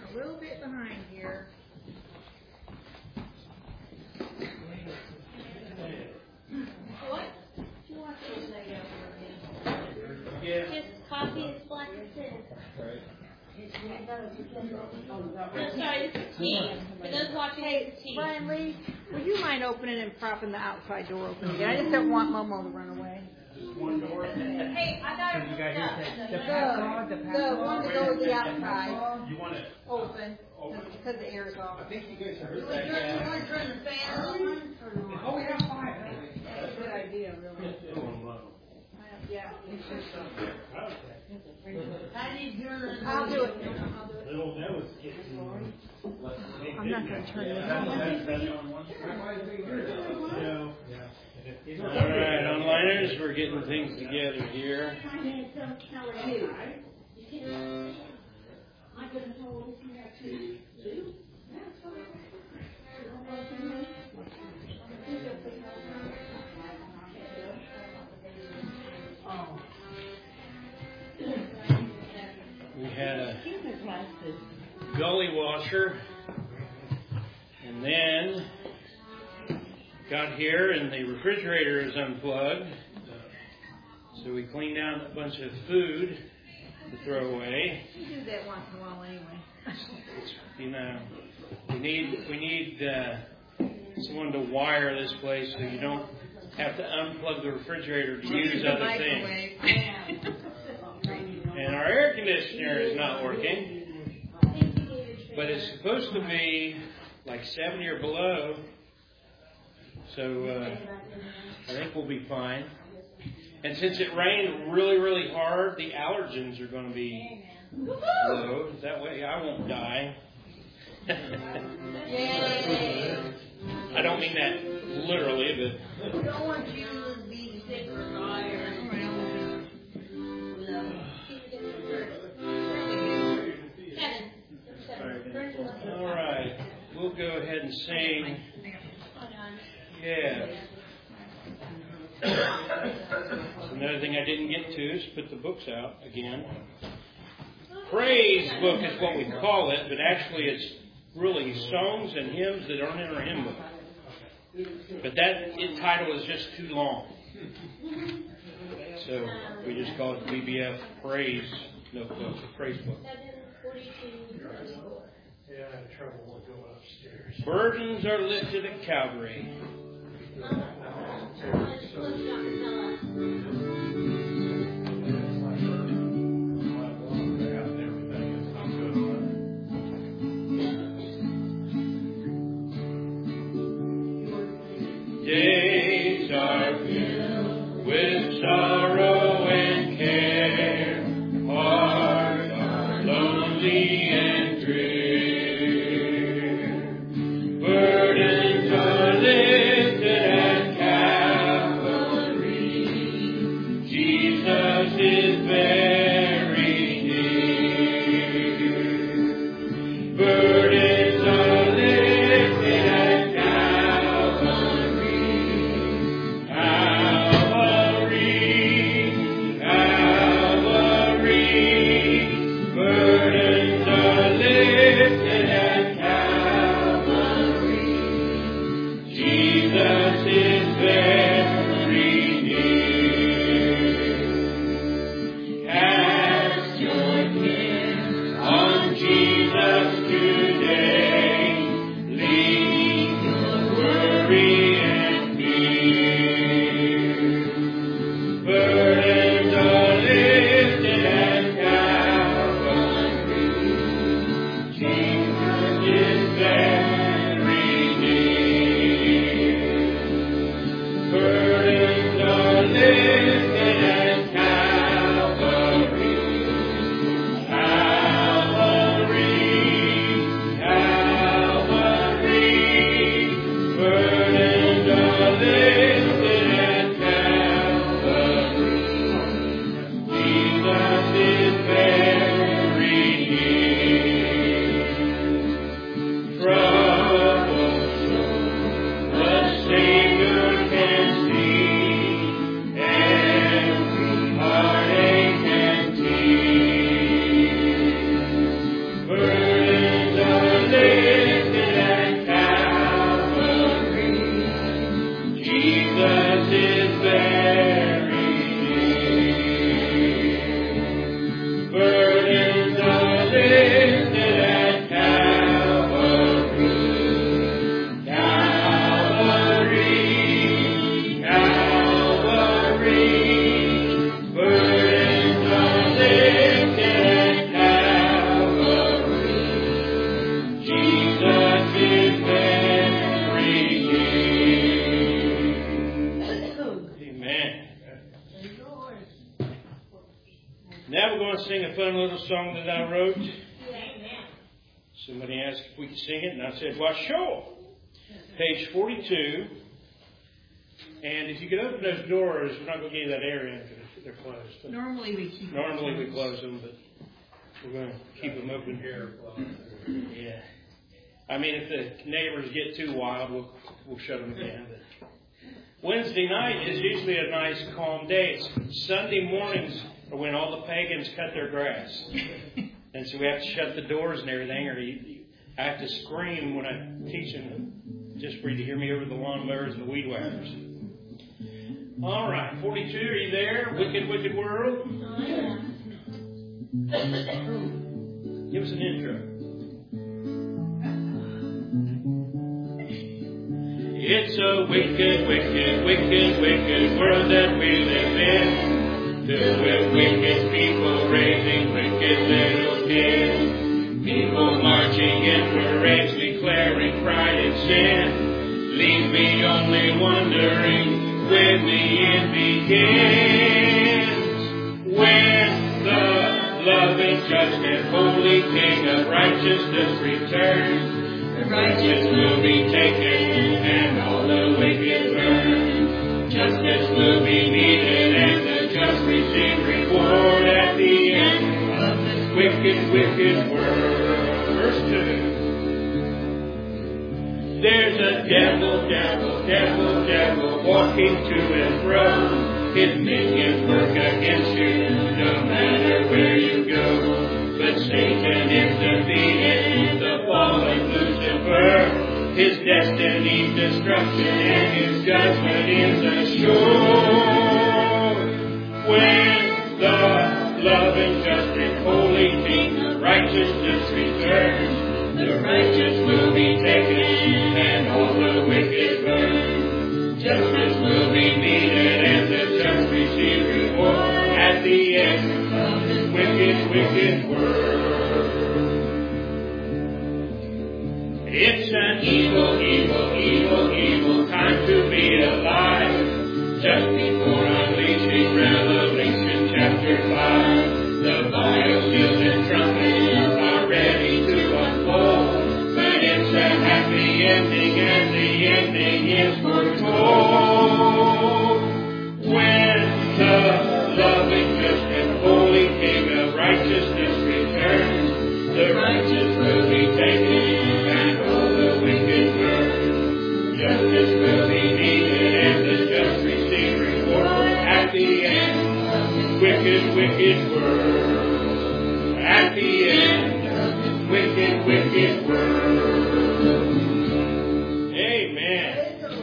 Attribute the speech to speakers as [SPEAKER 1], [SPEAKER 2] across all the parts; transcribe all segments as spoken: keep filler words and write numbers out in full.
[SPEAKER 1] a little bit behind here.
[SPEAKER 2] What? Do you want this lady over here?
[SPEAKER 3] Yeah.
[SPEAKER 2] His coffee is black and sin.
[SPEAKER 3] Right.
[SPEAKER 2] No, sorry, this is tea. For those watching,
[SPEAKER 1] Hey,
[SPEAKER 2] it's tea.
[SPEAKER 1] Brian Lee, would you mind opening and propping the outside door open again? I just don't want Momo to run away.
[SPEAKER 3] Just one door.
[SPEAKER 2] Hey, I got it.
[SPEAKER 4] You got
[SPEAKER 2] hooked
[SPEAKER 4] here,
[SPEAKER 2] up.
[SPEAKER 4] the
[SPEAKER 1] The,
[SPEAKER 4] padlock, the
[SPEAKER 1] the
[SPEAKER 4] padlock.
[SPEAKER 1] one to go to the outside,
[SPEAKER 3] You want it
[SPEAKER 1] open,
[SPEAKER 3] open?
[SPEAKER 1] because the air's off.
[SPEAKER 3] I think you guys heard
[SPEAKER 1] You
[SPEAKER 3] that.
[SPEAKER 1] want to turn the fan on or not?
[SPEAKER 4] Oh, we have five.
[SPEAKER 1] That's a good idea, really. Yeah. I'll do it. I'll do it.
[SPEAKER 3] Little nose getting.
[SPEAKER 1] I'm not going to turn it on.
[SPEAKER 5] All right, onliners, we're getting things together here. We had a gully washer, and then got here and the refrigerator is unplugged. So we cleaned out a bunch of food to throw away.
[SPEAKER 1] You do that once in a while anyway.
[SPEAKER 5] You know, we need we need uh, someone to wire this place so you don't have to unplug the refrigerator to use other things. And our air conditioner is not working, but it's supposed to be like seventy or below. So uh, I think we'll be fine. And since it rained really, really hard, the allergens are going to be low. That way I won't die. I don't mean that literally, but...
[SPEAKER 1] We don't want you to be sick or die or anything else.
[SPEAKER 5] All right. We'll go ahead and sing. Yeah. Another thing I didn't get to is put the books out again. Praise book is what we call it, but actually it's really songs and hymns that aren't in our hymn book. But that title is just too long. So we just call it B B F Praise Notebook, Praise Book.
[SPEAKER 3] Yeah, I had trouble with going upstairs.
[SPEAKER 5] Burdens are lifted at Calvary. Days are filled with sorrow and care. Hearts are lonely and drear. Burdens are lifted at Calvary. Jesus is very near. Burdens are lifted at Calvary. Calvary, Calvary. Burdens are song that I wrote.
[SPEAKER 2] Amen.
[SPEAKER 5] Somebody asked if we could sing it, and I said, well, sure. Page forty-two. And if you could open those doors, we're not going to give you that area because they're closed.
[SPEAKER 1] Normally we keep
[SPEAKER 5] Normally we close them, but we're going to keep them open here. Yeah. I mean, if the neighbors get too wild, we'll, we'll shut them again. But Wednesday night is usually a nice, calm day. It's Sunday mornings are when all the pagans cut their grass. And so we have to shut the doors and everything, or you, you, I have to scream when I'm teaching just for you to hear me over the lawnmowers and the weed whackers. All right, forty-two, are you there? Wicked, wicked world. Give us an intro. It's a wicked, wicked, wicked, wicked world that we live in. Filled with wicked people raising wicked little kids. People marching in parades declaring pride and sin. Leave me only wondering when the end begins. When the loving, just and holy King of righteousness returns, the righteous will be taken and all the wicked burned. Justice will be needed and the just receive reward at the end of this wicked, wicked world. Verse two. There's a devil, devil, devil, devil walking to and fro. His minions work against you no matter where you go. But Satan is defeated, the fallen Lucifer. His destiny's destruction and his judgment is assured. When the loving, just and holy King of righteousness returns, the righteous will be taken and all the wicked burned. Justice will be needed and the just receive reward at the end of this wicked, wicked world. It's an evil, evil, evil, evil time to be alive. Just before unleashing Revelation chapter five, the vial seals and trumpets are ready to unfold. But it's a happy ending and the ending is foretold. When the loving, just and holy King of righteousness returns, the righteous will be taken and all the wicked burned. Justice will be needed and the just receive reward at the end of this wicked, wicked world. At the end of this wicked, wicked world. Amen.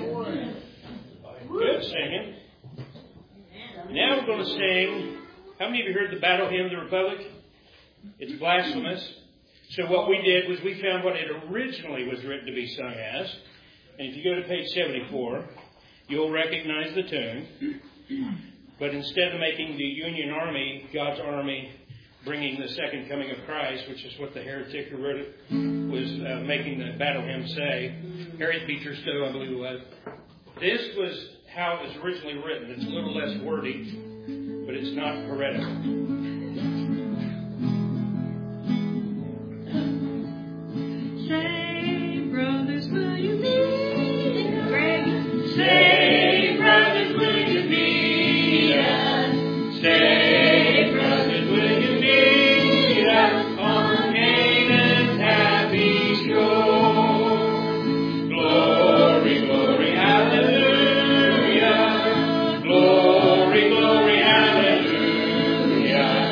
[SPEAKER 5] Good singing. Now we're going to sing. How many of you heard the Battle Hymn of the Republic? It's blasphemous. So what we did was we found what it originally was written to be sung as. And if you go to page seventy-four, you'll recognize the tune. But instead of making the Union Army, God's Army, bringing the second coming of Christ, which is what the heretic who wrote it was uh, making the battle hymn say, Harriet Beecher Stowe, I believe it was. This was how it was originally written. It's a little less wordy, but it's not heretical.
[SPEAKER 2] Say, brothers, will you meet us?
[SPEAKER 5] Say, brothers, will you meet us? Say, brothers, will you meet us on Canaan's happy shore? Glory, glory, hallelujah. Glory, glory, hallelujah.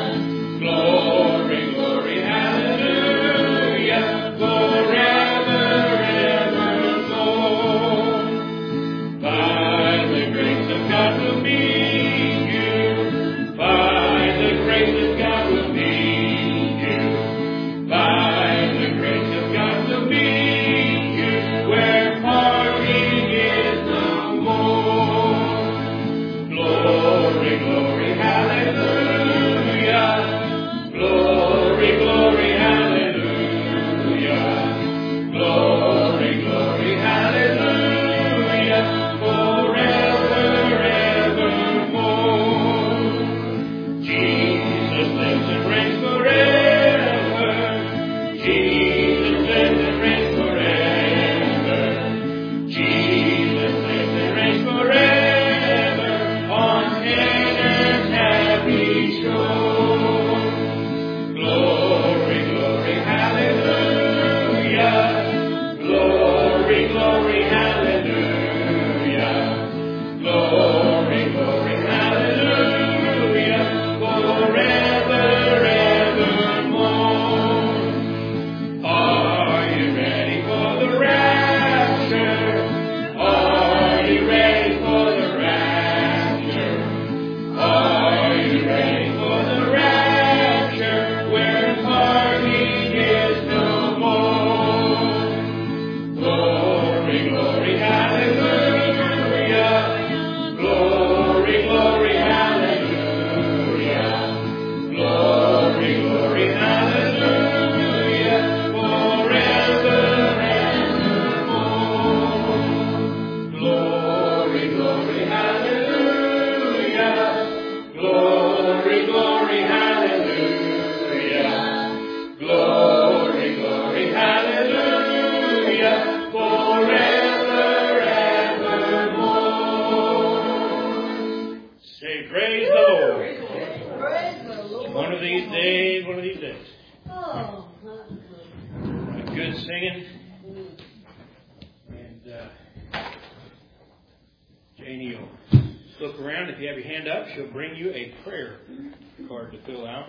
[SPEAKER 5] singing. And uh, Janie will look around. If you have your hand up, she'll bring you a prayer card to fill out.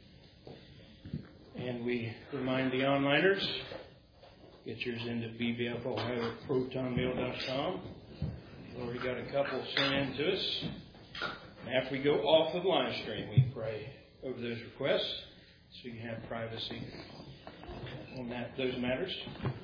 [SPEAKER 5] And we remind the onliners, get yours into B B F Ohio at proton mail dot com. We've already got a couple sent in to us. After we go off of the live stream, we pray over those requests so you can have privacy on that those matters.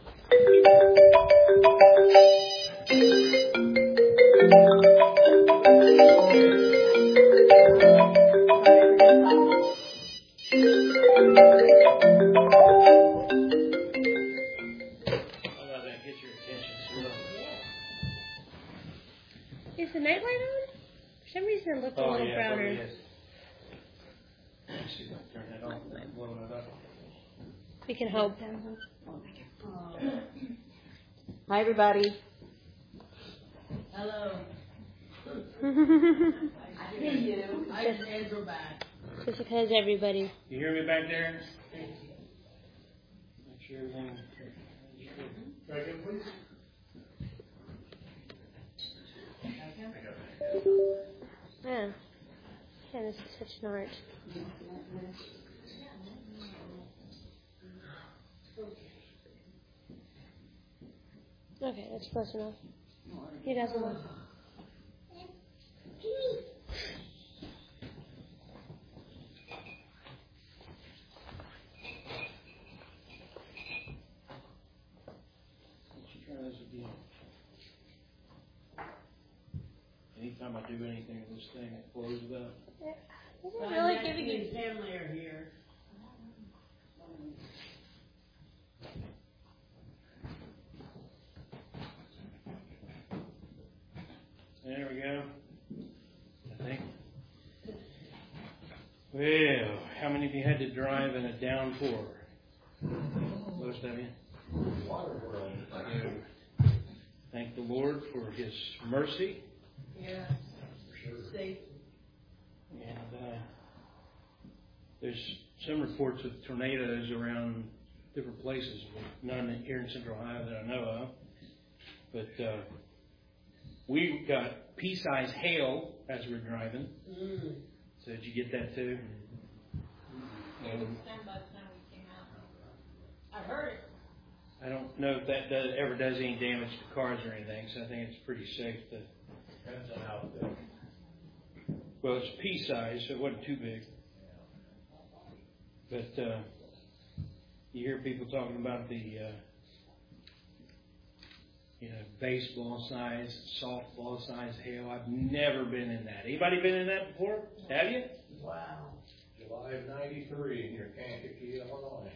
[SPEAKER 2] Is the nightlight on? For some reason it looked a
[SPEAKER 5] Oh,
[SPEAKER 2] little
[SPEAKER 5] yeah,
[SPEAKER 2] browner.
[SPEAKER 5] probably is. Let's see if I can turn that off. Blowing it up.
[SPEAKER 2] We can hope.
[SPEAKER 1] Hi, everybody.
[SPEAKER 4] Hello. I see you. I just Andrew back.
[SPEAKER 2] Just because everybody.
[SPEAKER 5] You hear me back there? Make sure everything.
[SPEAKER 3] Back in, please.
[SPEAKER 2] Yeah. Yeah, this is such an art. Okay, that's close enough. He doesn't want.
[SPEAKER 5] Anytime I do anything with this thing, it blows it up.
[SPEAKER 2] Isn't really giving you.
[SPEAKER 4] His family are here.
[SPEAKER 5] There we go. I think. Well, how many of you had to drive in a downpour? Most of you. Yeah. Thank the Lord for His mercy.
[SPEAKER 4] Yeah. Safe.
[SPEAKER 5] And uh, there's some reports of tornadoes around different places, but none here in Central Ohio that I know of. But uh, we got pea-sized hail as we were driving.
[SPEAKER 4] Mm.
[SPEAKER 5] So did you get that too? Um,
[SPEAKER 4] I heard it.
[SPEAKER 5] I don't know if that does, ever does any damage to cars or anything, so I think it's pretty safe to.
[SPEAKER 3] Depends on how thick.
[SPEAKER 5] Well, it's pea-sized, so it wasn't too big. But uh, you hear people talking about the, uh, you know, baseball size, softball size hail. I've never been in that. Anybody been in that before? Have you?
[SPEAKER 4] Wow.
[SPEAKER 3] July of ninety-three near Kankakee, Illinois.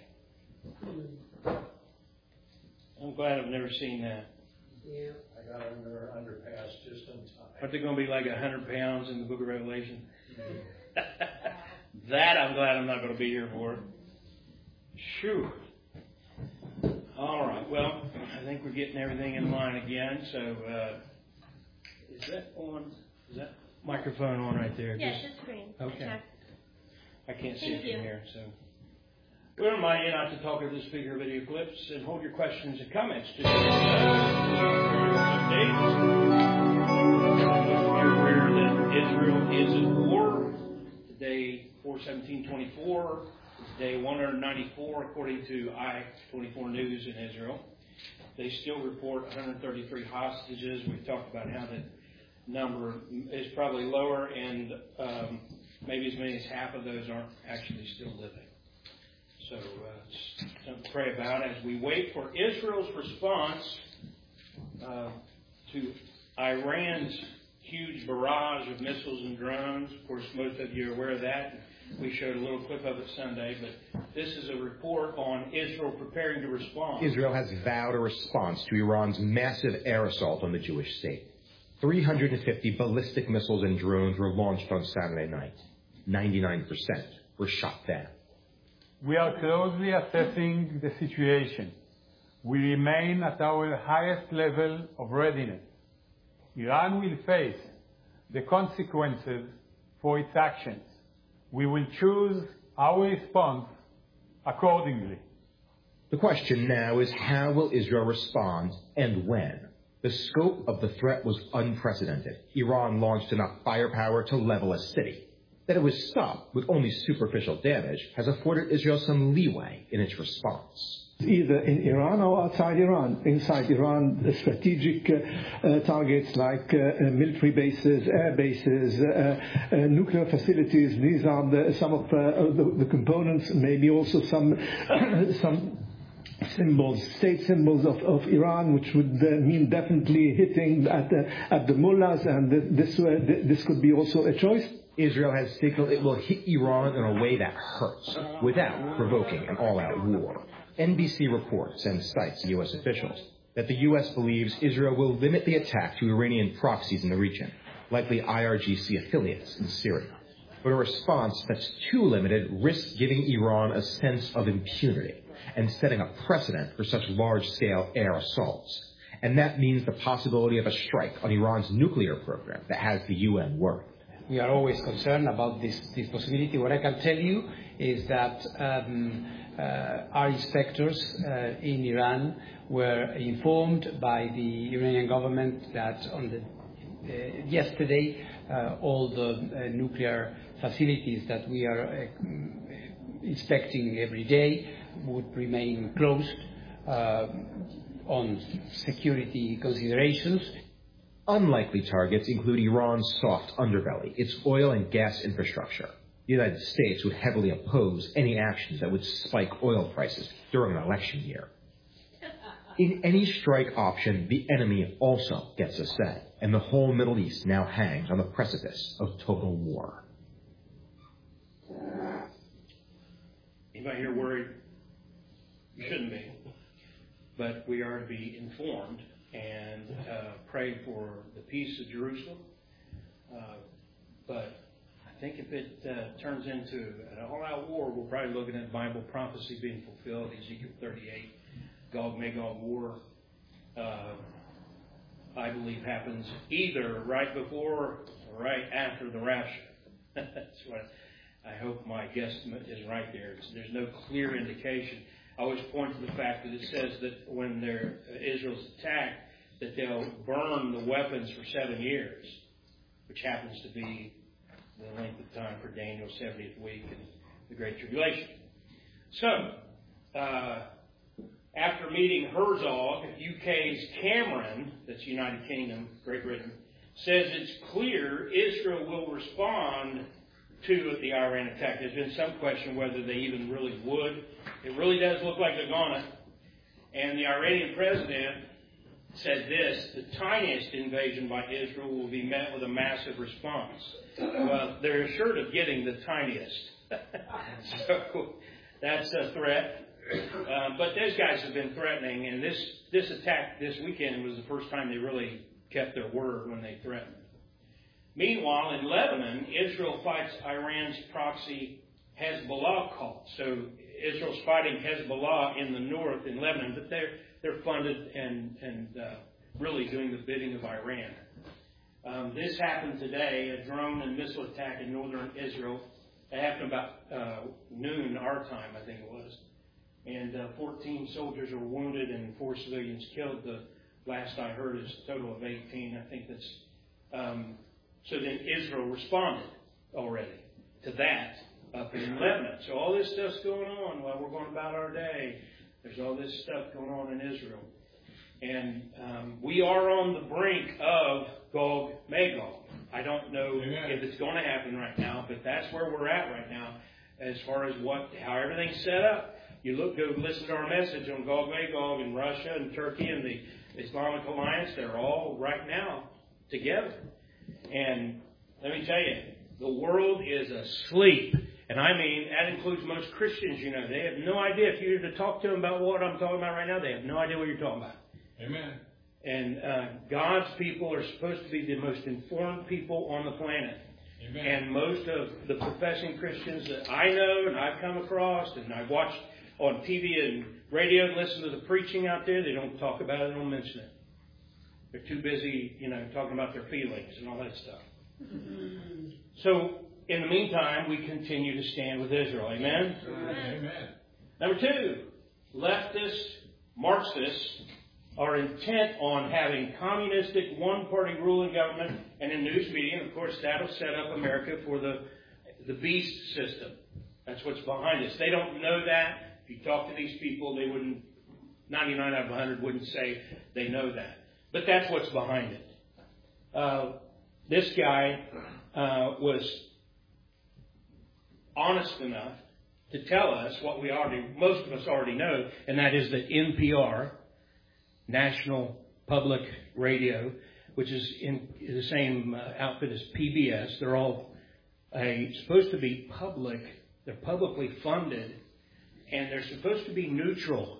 [SPEAKER 5] I'm glad I've never seen that.
[SPEAKER 4] Yeah.
[SPEAKER 3] I got under underpass just in time.
[SPEAKER 5] Aren't they going to be like one hundred pounds in the Book of Revelation? That I'm glad I'm not going to be here for. Shoo. All right. Well, I think we're getting everything in line again. So, uh, is that on? Is that microphone on right there?
[SPEAKER 2] Yeah,
[SPEAKER 5] Just-
[SPEAKER 2] it's just green.
[SPEAKER 5] Okay. I can't see
[SPEAKER 2] Thank
[SPEAKER 5] it from
[SPEAKER 2] you.
[SPEAKER 5] here, so. We remind you not to talk over the speaker video clips and hold your questions and comments to the You're aware that Israel is at war. Today, four seventeen twenty-four is day one hundred ninety-four, according to I twenty-four News in Israel. They still report one hundred thirty-three hostages. We've talked about how that number is probably lower, and um, maybe as many as half of those aren't actually still living. So uh, something to pray about as we wait for Israel's response uh, to Iran's huge barrage of missiles and drones. Of course, most of you are aware of that. We showed a little clip of it Sunday, but this is a report on Israel preparing to respond.
[SPEAKER 6] Israel has vowed a response to Iran's massive air assault on the Jewish state. three hundred fifty ballistic missiles and drones were launched on Saturday night. ninety-nine percent were shot down.
[SPEAKER 7] We are closely assessing the situation. We remain at our highest level of readiness. Iran will face the consequences for its actions. We will choose our response accordingly.
[SPEAKER 6] The question now is, how will Israel respond and when? The scope of the threat was unprecedented. Iran launched enough firepower to level a city. That it was stopped with only superficial damage has afforded Israel some leeway in its response.
[SPEAKER 8] Either in Iran or outside Iran. Inside Iran, the strategic uh, uh, targets like uh, uh, military bases, air bases, uh, uh, nuclear facilities, these are the, some of uh, the, the components, maybe also some some symbols, state symbols of, of Iran, which would uh, mean definitely hitting at the, at the mullahs, and this, uh, this could be also a choice.
[SPEAKER 6] Israel has signaled it will hit Iran in a way that hurts, without provoking an all-out war. N B C reports and cites U S officials that the U S believes Israel will limit the attack to Iranian proxies in the region, likely I R G C affiliates in Syria. But a response that's too limited risks giving Iran a sense of impunity and setting a precedent for such large-scale air assaults. And that means the possibility of a strike on Iran's nuclear program that has the U N worried.
[SPEAKER 9] We are always concerned about this, this possibility. What I can tell you is that um, uh, our inspectors uh, in Iran were informed by the Iranian government that on the uh, yesterday uh, all the uh, nuclear facilities that we are uh, inspecting every day would remain closed uh, on security considerations.
[SPEAKER 6] Unlikely targets include Iran's soft underbelly, its oil and gas infrastructure. The United States would heavily oppose any actions that would spike oil prices during an election year. In any strike option, the enemy also gets a say, and the whole Middle East now hangs on the precipice of total war.
[SPEAKER 5] Anybody here worried? You shouldn't be. But we are to be informed and uh, pray for the peace of Jerusalem. Uh, but I think if it uh, turns into an all-out war, we're probably looking at Bible prophecy being fulfilled, Ezekiel thirty-eight, Gog-Magog war, uh, I believe happens either right before or right after the rapture. That's what I hope my guesstimate is right there. It's, there's no clear indication. I always point to the fact that it says that when they're, uh, Israel's attacked, that they'll burn the weapons for seven years, which happens to be the length of time for Daniel's seventieth week and the Great Tribulation. So, uh, after meeting Herzog, U K's Cameron, that's United Kingdom, Great Britain, says it's clear Israel will respond to the Iran attack. There's been some question whether they even really would. It really does look like they're gonna. And the Iranian president said this: the tiniest invasion by Israel will be met with a massive response. Well, they're assured of getting the tiniest. So that's a threat. Um, but those guys have been threatening, and this, this attack this weekend was the first time they really kept their word when they threatened. Meanwhile, in Lebanon, Israel fights Iran's proxy Hezbollah cult. So Israel's fighting Hezbollah in the north in Lebanon, but they're they're funded and and uh, really doing the bidding of Iran. Um, this happened today, a drone and missile attack in northern Israel. It happened about uh, noon our time, I think it was. And uh, fourteen soldiers were wounded and four civilians killed. The last I heard is a total of eighteen. I think that's... Um, so then Israel responded already to that up in Lebanon. So all this stuff's going on while we're going about our day. There's all this stuff going on in Israel. And um, we are on the brink of Gog-Magog. I don't know Amen. If it's going to happen right now, but that's where we're at right now as far as what how everything's set up. You look, go listen to our message on Gog-Magog and Russia and Turkey and the Islamic Alliance. They're all right now together. And let me tell you, the world is asleep. And I mean, that includes most Christians, you know. They have no idea. If you were to talk to them about what I'm talking about right now, they have no idea what you're talking about.
[SPEAKER 3] Amen.
[SPEAKER 5] And uh, God's people are supposed to be the most informed people on the planet.
[SPEAKER 3] Amen.
[SPEAKER 5] And most of the professing Christians that I know and I've come across and I've watched on T V and radio and listened to the preaching out there, they don't talk about it, they don't mention it. They're too busy, you know, talking about their feelings and all that stuff. Mm-hmm. So, in the meantime, we continue to stand with Israel. Amen?
[SPEAKER 3] Amen.
[SPEAKER 5] Number two, leftists, Marxists are intent on having communistic one-party rule in government and in news media. And, of course, that'll set up America for the, the beast system. That's what's behind this. They don't know that. If you talk to these people, they wouldn't, ninety-nine out of one hundred wouldn't say they know that. But that's what's behind it. Uh, this guy uh, was honest enough to tell us what we already, most of us already know, and that is that N P R, National Public Radio, which is in the same uh, outfit as P B S, they're all a, supposed to be public, they're publicly funded, and they're supposed to be neutral.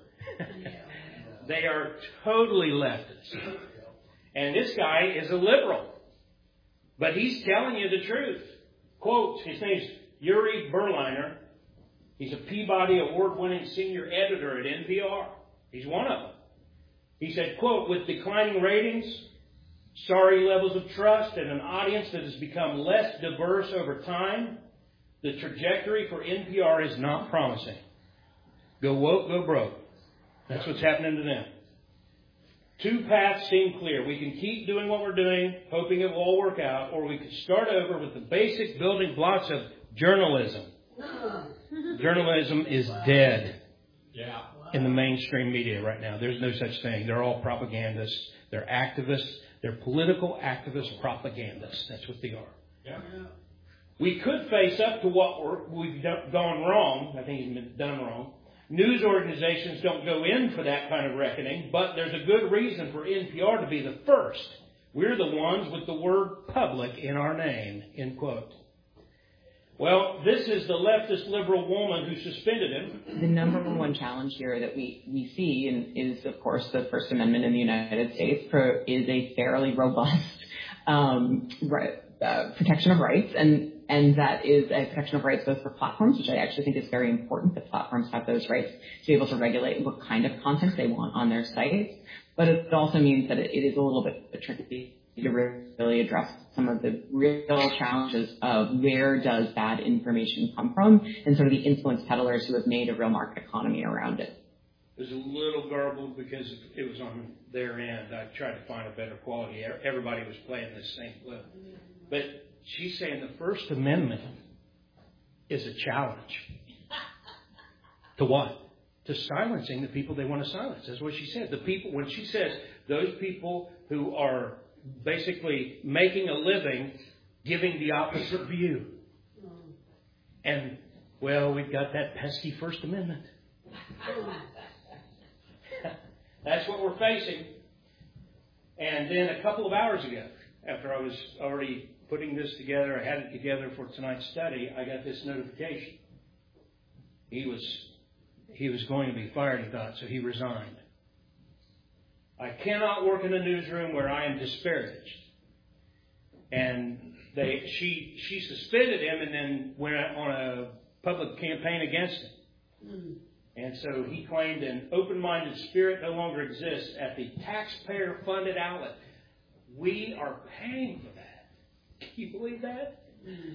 [SPEAKER 5] They are totally leftist. And this guy is a liberal. But he's telling you the truth. Quote, his name's Yuri Berliner. He's a Peabody Award-winning senior editor at N P R. He's one of them. He said, quote, with declining ratings, sorry levels of trust, and an audience that has become less diverse over time, the trajectory for N P R is not promising. Go woke, go broke. That's what's happening to them. Two paths seem clear. We can keep doing what we're doing, hoping it will all work out, or we could start over with the basic building blocks of journalism. Journalism is dead
[SPEAKER 3] Yeah.
[SPEAKER 5] in the mainstream media right now. There's no such thing. They're all propagandists. They're activists. They're political activist propagandists. That's what they are.
[SPEAKER 3] Yeah.
[SPEAKER 5] We could face up to what we're, we've done, gone wrong. I think it's been done wrong. News organizations don't go in for that kind of reckoning, but there's a good reason for N P R to be the first. We're the ones with the word public in our name, end quote. Well, this is the leftist liberal woman who suspended him.
[SPEAKER 10] The number one challenge here that we, we see in, is, of course, the First Amendment in the United States pro, is a fairly robust um, right, uh, protection of rights, and And that is a protection of rights both for platforms, which I actually think is very important, that platforms have those rights to be able to regulate what kind of content they want on their sites. But it also means that it, it is a little bit tricky to really address some of the real challenges of where does bad information come from and sort of the influence peddlers who have made a real market economy around it.
[SPEAKER 5] It was a little garbled because it was on their end. I tried to find a better quality. Everybody was playing this same clip. But she's saying the First Amendment is a challenge. To what? To silencing the people they want to silence. That's what she said. The people, when she says those people who are basically making a living giving the opposite view. And, well, we've got that pesky First Amendment. That's what we're facing. And then a couple of hours ago, after I was already putting this together, I had it together for tonight's study, I got this notification. He was he was going to be fired, he thought, so he resigned. I cannot work in a newsroom where I am disparaged. And they she she suspended him and then went on a public campaign against him. Mm. And so he claimed an open-minded spirit no longer exists at the taxpayer-funded outlet. We are paying for that. Can you believe that? Mm.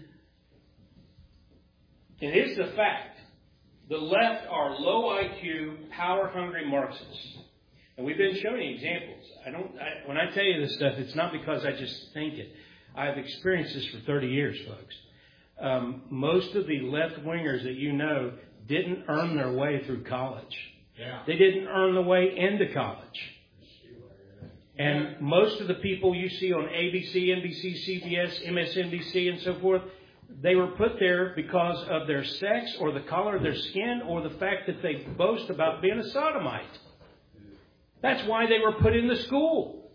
[SPEAKER 5] And here's the fact. The left are low I Q, power-hungry Marxists. And we've been showing you examples. I don't. I, when I tell you this stuff, it's not because I just think it. I've experienced this for thirty years, folks. Um, most of the left-wingers that you know didn't earn their way through college. Yeah. They didn't earn the way into college. And most of the people you see on A B C, N B C, C B S, M S N B C, and so forth, they were put there because of their sex or the color of their skin or the fact that they boast about being a sodomite. That's why they were put in the school.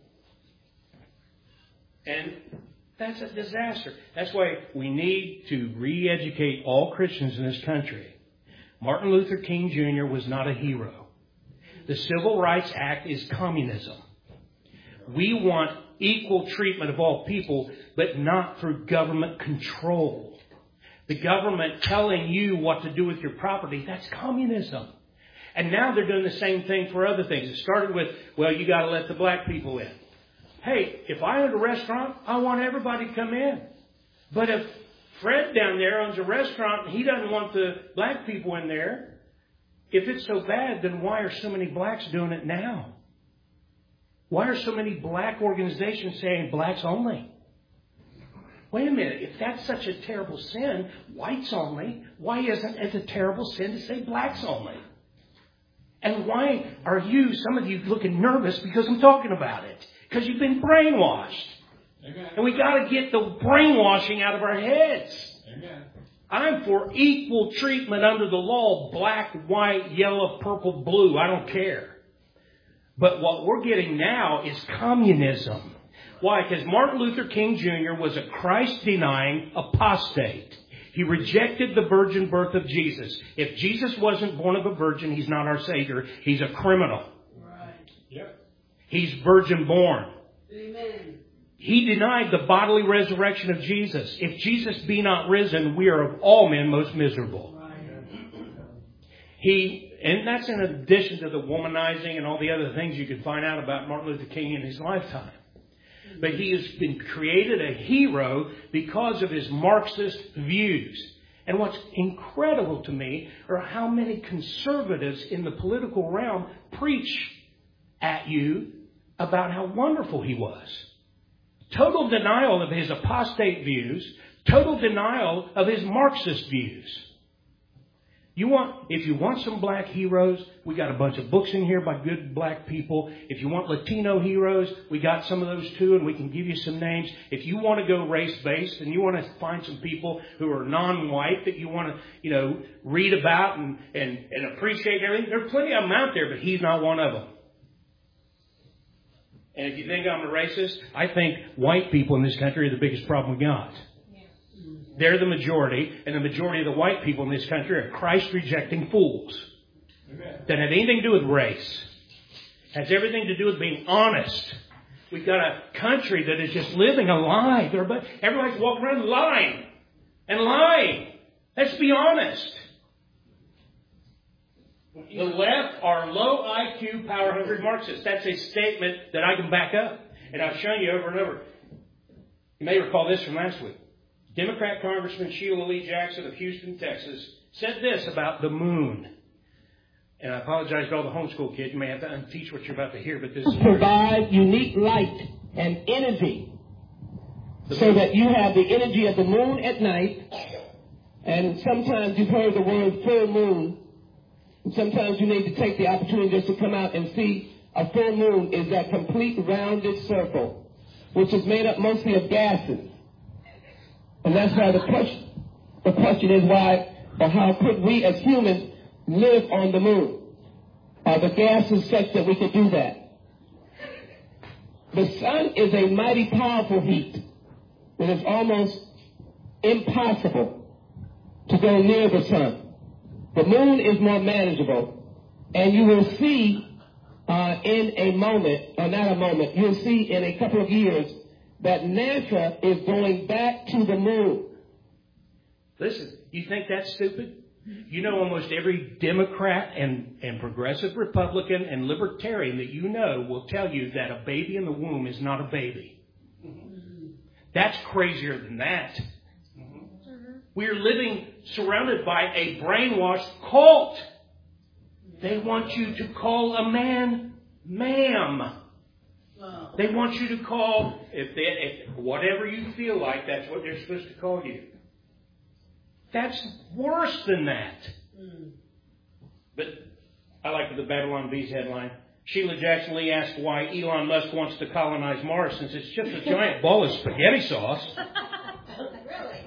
[SPEAKER 5] And that's a disaster. That's why we need to re-educate all Christians in this country. Martin Luther King Junior was not a hero. The Civil Rights Act is communism. We want equal treatment of all people, but not through government control. The government telling you what to do with your property, that's communism. And now they're doing the same thing for other things. It started with, well, you got to let the black people in. Hey, if I own a restaurant, I want everybody to come in. But if Fred down there owns a restaurant and he doesn't want the black people in there, If it's so bad, then why are so many blacks doing it now? Why are so many black organizations saying blacks only? Wait a minute, if that's such a terrible sin, whites only, why isn't it a terrible sin to say blacks only? And why are you, some of you, looking nervous because I'm talking about it? Because you've been brainwashed. Amen. And we got to get the brainwashing out of our heads. Amen. I'm for equal treatment under the law, black, white, yellow, purple, blue. I don't care. But what we're getting now is communism. Why? Because Martin Luther King Junior was a Christ-denying apostate. He rejected the virgin birth of Jesus. If Jesus wasn't born of a virgin, he's not our Savior. He's a criminal.
[SPEAKER 4] Right.
[SPEAKER 5] Yep. He's virgin born.
[SPEAKER 4] Amen.
[SPEAKER 5] He denied the bodily resurrection of Jesus. If Jesus be not risen, we are of all men most miserable. Right. He, and that's in addition to the womanizing and all the other things you can find out about Martin Luther King in his lifetime. But he has been created a hero because of his Marxist views. And what's incredible to me are how many conservatives in the political realm preach at you about how wonderful he was. Total denial of his apostate views. Total denial of his Marxist views. You want, if you want some black heroes, we got a bunch of books in here by good black people. If you want Latino heroes, we got some of those too, and we can give you some names. If you want to go race-based and you want to find some people who are non-white that you want to, you know, read about and, and, and appreciate everything, there are plenty of them out there, but he's not one of them. And if you think I'm a racist, I think white people in this country are the biggest problem we got. They're the majority, and the majority of the white people in this country are Christ-rejecting fools. Amen. That have anything to do with race. Has everything to do with being honest. We've got a country that is just living a lie. They're, everybody's walking around lying and lying. Let's be honest. The left are low I Q, power-hungry Marxists. That's a statement that I can back up. And I've shown you over and over. You may recall this from last week. Democrat Congressman Sheila Lee Jackson of Houston, Texas, said this about the moon. And I apologize to all the homeschool kids. You may have to unteach what you're about to hear, but this is...
[SPEAKER 11] Provide unique light and energy so that you have the energy of the moon at night. And sometimes you've heard the word full moon. Sometimes you need to take the opportunity just to come out and see a full moon is that complete rounded circle, which is made up mostly of gases. And that's why the question, the question is why or how could we as humans live on the moon? Are the gases such that we could do that? The sun is a mighty powerful heat. It is almost impossible to go near the sun. The moon is more manageable. And you will see uh, in a moment, or not a moment, you'll see in a couple of years that NASA is going back to the moon.
[SPEAKER 5] Listen, you think that's stupid? You know almost every Democrat and, and progressive Republican and libertarian that you know will tell you that a baby in the womb is not a baby. That's crazier than that. We're living surrounded by a brainwashed cult. They want you to call a man ma'am. They want you to call, if, they, if whatever you feel like, that's what they're supposed to call you. That's worse than that. Mm. But I like the Babylon Bees headline. Sheila Jackson Lee asked why Elon Musk wants to colonize Mars since it's just a giant bowl of spaghetti sauce.
[SPEAKER 4] Really?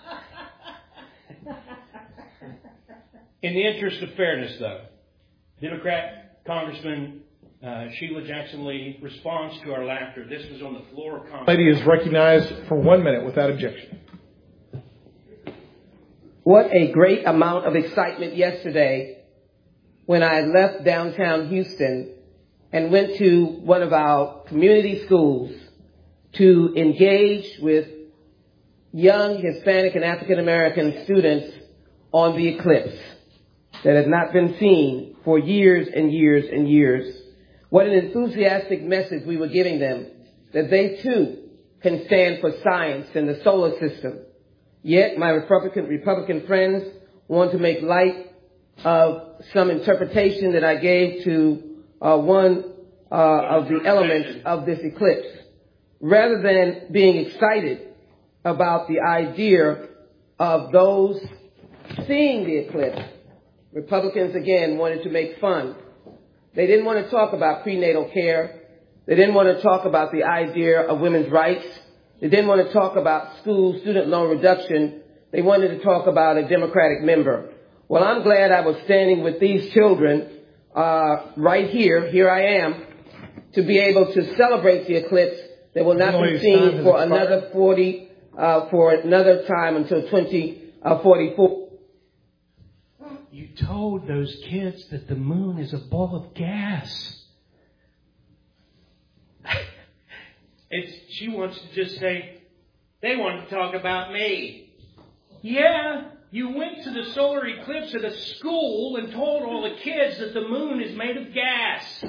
[SPEAKER 5] In the interest of fairness, though, Democrat Congressman uh, Sheila Jackson Lee responds to our laughter. This was on the floor of Congress.
[SPEAKER 12] Lady is recognized for one minute without objection.
[SPEAKER 11] What a great amount of excitement yesterday when I left downtown Houston and went to one of our community schools to engage with young Hispanic and African American students on the eclipse that had not been seen for years and years and years. What an enthusiastic message we were giving them, that they too can stand for science and the solar system. Yet my Republican Republican friends want to make light of some interpretation that I gave to uh, one uh, of the elements of this eclipse. Rather than being excited about the idea of those seeing the eclipse, Republicans again wanted to make fun. They didn't want to talk about prenatal care. They didn't want to talk about the idea of women's rights. They didn't want to talk about school student loan reduction. They wanted to talk about a Democratic member. Well, I'm glad I was standing with these children uh, right here. Here I am, to be able to celebrate the eclipse that will not be seen for another forty, uh, for another time until twenty forty-four.
[SPEAKER 5] You told those kids that the moon is a ball of gas. It's, she wants to just say, they want to talk about me. Yeah, you went to the solar eclipse at a school and told all the kids that the moon is made of gas.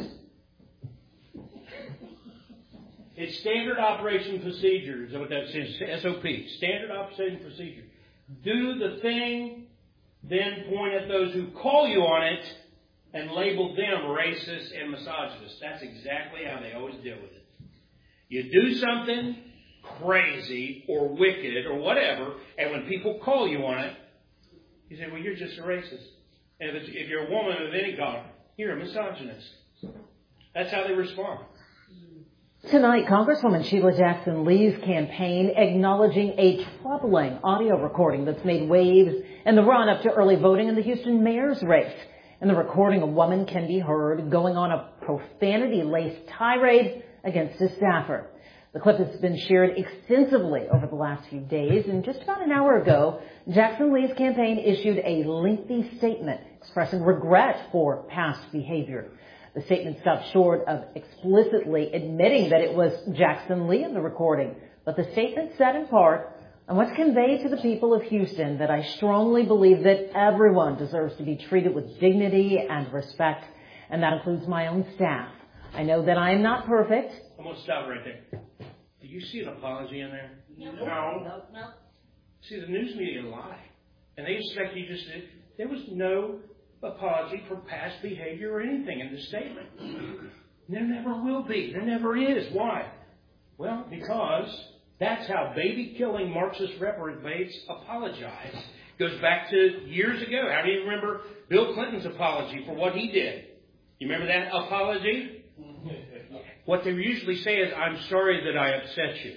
[SPEAKER 5] It's standard operation procedure, is what that says, S O P, standard operating procedure. Do the thing, then point at those who call you on it and label them racist and misogynist. That's exactly how they always deal with it. You do something crazy or wicked or whatever, and when people call you on it, you say, well, you're just a racist. And if, it's, if you're a woman of any color, you're a misogynist. That's how they respond.
[SPEAKER 13] Tonight, Congresswoman Sheila Jackson Lee's campaign acknowledging a troubling audio recording that's made waves in the run-up to early voting in the Houston mayor's race. In the recording, a woman can be heard going on a profanity-laced tirade against a staffer. The clip has been shared extensively over the last few days, and just about an hour ago, Jackson Lee's campaign issued a lengthy statement expressing regret for past behavior. The statement stopped short of explicitly admitting that it was Jackson Lee in the recording, but the statement said in part, "I want to convey to the people of Houston that I strongly believe that everyone deserves to be treated with dignity and respect, and that includes my own staff. I know that I am not perfect."
[SPEAKER 5] I'm going to stop right there. Do you see an apology in there?
[SPEAKER 2] No.
[SPEAKER 5] No.
[SPEAKER 2] No. No.
[SPEAKER 5] See, the news media lie. And they expect you just to... There was no apology for past behavior or anything in this statement. There never will be. There never is. Why? Well, because that's how baby-killing Marxist reprobates apologize. Goes back to years ago. How do you remember Bill Clinton's apology for what he did? You remember that apology? What they usually say is, "I'm sorry that I upset you."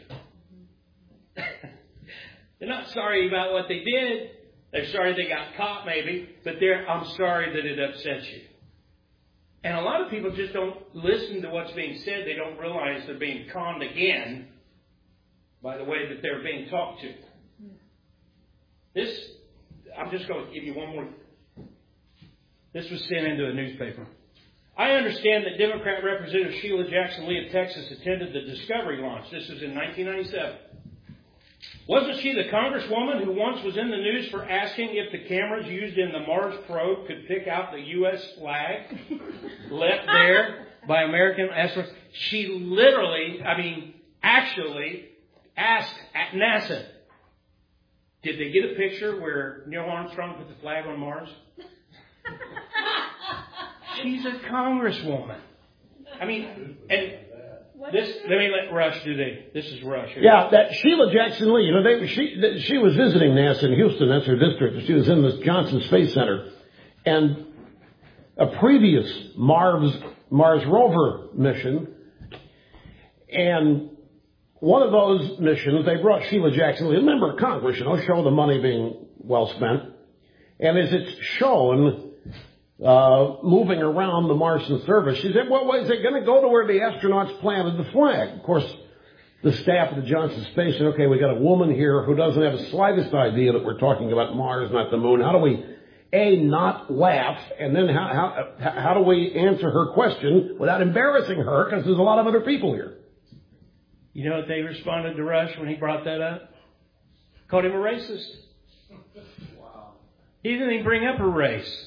[SPEAKER 5] They're not sorry about what they did. They're sorry they got caught maybe, but they're, "I'm sorry that it upset you." And a lot of people just don't listen to what's being said. They don't realize they're being conned again by the way that they're being talked to. This, I'm just going to give you one more. This was sent into a newspaper. I understand that Democrat Representative Sheila Jackson Lee of Texas attended the Discovery launch. This was in nineteen ninety-seven. Wasn't she the congresswoman who once was in the news for asking if the cameras used in the Mars probe could pick out the U S flag left there by American astronauts? She literally, I mean, actually asked at NASA, did they get a picture where Neil Armstrong put the flag on Mars? She's a congresswoman. I mean, and this, let me let Rush do the, this is Rush. Here.
[SPEAKER 14] Yeah, that Sheila Jackson Lee, you know, they, she, she was visiting NASA in Houston, that's her district. She was in the Johnson Space Center. And a previous Mars, Mars rover mission, and one of those missions, they brought Sheila Jackson Lee, a member of Congress, you know, show the money being well spent. And as it's shown, Uh, moving around the Martian surface, she said, well, is it going to go to where the astronauts planted the flag? Of course, the staff of the Johnson Space said, okay, we got a woman here who doesn't have the slightest idea that we're talking about Mars, not the moon. How do we, A, not laugh, and then how, how, how do we answer her question without embarrassing her, because there's a lot of other people here?
[SPEAKER 5] You know what they responded to Rush when he brought that up? Called him a racist. Wow. He didn't even bring up her race.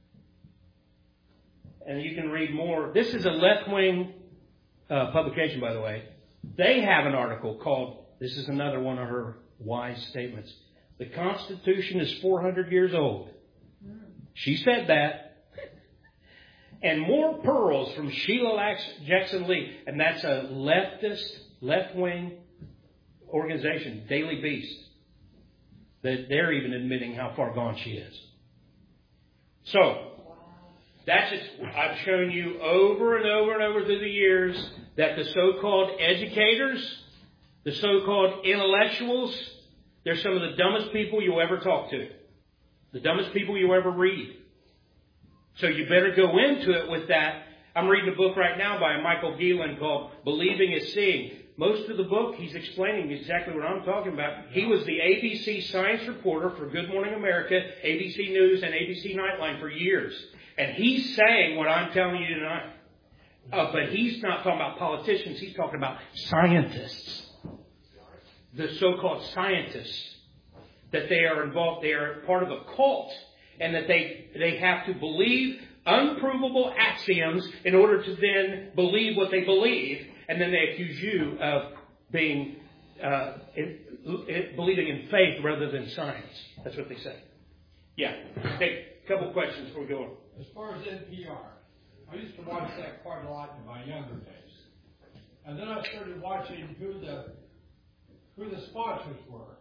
[SPEAKER 5] And you can read more. This is a left-wing uh, publication, by the way. They have an article called, this is another one of her wise statements, "The Constitution is four hundred years old. She said that. And more pearls from Sheila Jackson Lee. And that's a leftist, left-wing organization, Daily Beast. That they're even admitting how far gone she is. So, that's just, I've shown you over and over and over through the years that the so-called educators, the so-called intellectuals, they're some of the dumbest people you'll ever talk to. The dumbest people you'll ever read. So you better go into it with that. I'm reading a book right now by Michael Gielan called Believing is Seeing. Most of the book, he's explaining exactly what I'm talking about. He was the A B C science reporter for Good Morning America, A B C News, and A B C Nightline for years. And he's saying what I'm telling you tonight. Uh, but he's not talking about politicians. He's talking about scientists. The so-called scientists. That they are involved, they are part of a cult. And that they, they have to believe unprovable axioms in order to then believe what they believe. And then they accuse you of being uh, in, in, believing in faith rather than science. That's what they say. Yeah. Take a couple questions before we go on.
[SPEAKER 15] As far as N P R, I used to watch that quite a lot in my younger days. And then I started watching who the who the sponsors were.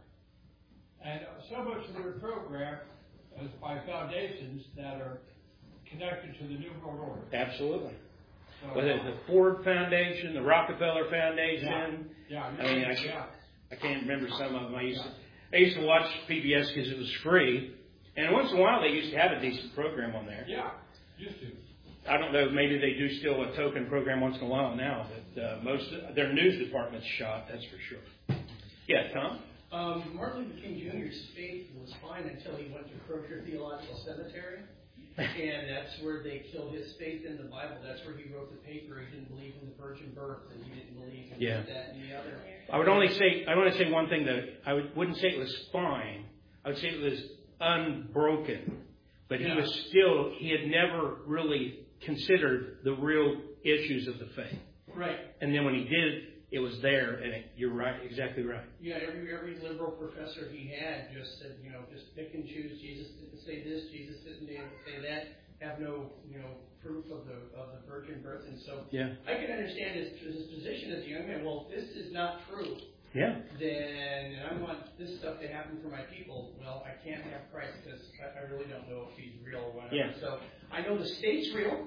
[SPEAKER 15] And so much of their program is by foundations that are connected to the New World Order.
[SPEAKER 5] Absolutely.
[SPEAKER 15] So,
[SPEAKER 5] Whether it's the Ford Foundation, the Rockefeller Foundation.
[SPEAKER 15] Yeah. yeah
[SPEAKER 5] I mean, I,
[SPEAKER 15] yeah.
[SPEAKER 5] I can't remember some of them. I used to, I used to watch P B S because it was free. And once in a while, they used to have a decent program on there.
[SPEAKER 15] Yeah, used to.
[SPEAKER 5] I don't know, maybe they do still a token program once in a while now, but uh, most of their news department's shot, that's for sure. Yeah, Tom?
[SPEAKER 16] Um, Martin Luther King Junior's faith was fine until he went to Crozier Theological Cemetery. And that's where they killed his faith in the Bible. That's where he wrote the paper. He didn't believe in the virgin birth, and he didn't believe in
[SPEAKER 5] yeah.
[SPEAKER 16] that and the other.
[SPEAKER 5] I would only say I want to say one thing that I would, wouldn't say it was fine. I would say it was unbroken. But
[SPEAKER 16] yeah.
[SPEAKER 5] he was still he had never really considered the real issues of the faith.
[SPEAKER 16] Right.
[SPEAKER 5] And then when he did, it was there, and it, you're right, exactly right.
[SPEAKER 16] Yeah, every every liberal professor he had just said, you know, just pick and choose. Jesus didn't say this, Jesus didn't say that. Have no, you know, proof of the of the virgin birth, and so
[SPEAKER 5] yeah.
[SPEAKER 16] I can understand his his position as a young man. Well, if this is not true.
[SPEAKER 5] Yeah.
[SPEAKER 16] Then and I want this stuff to happen for my people. Well, I can't have Christ because I, I really don't know if he's real or whatever.
[SPEAKER 5] Yeah.
[SPEAKER 16] So I know the state's real.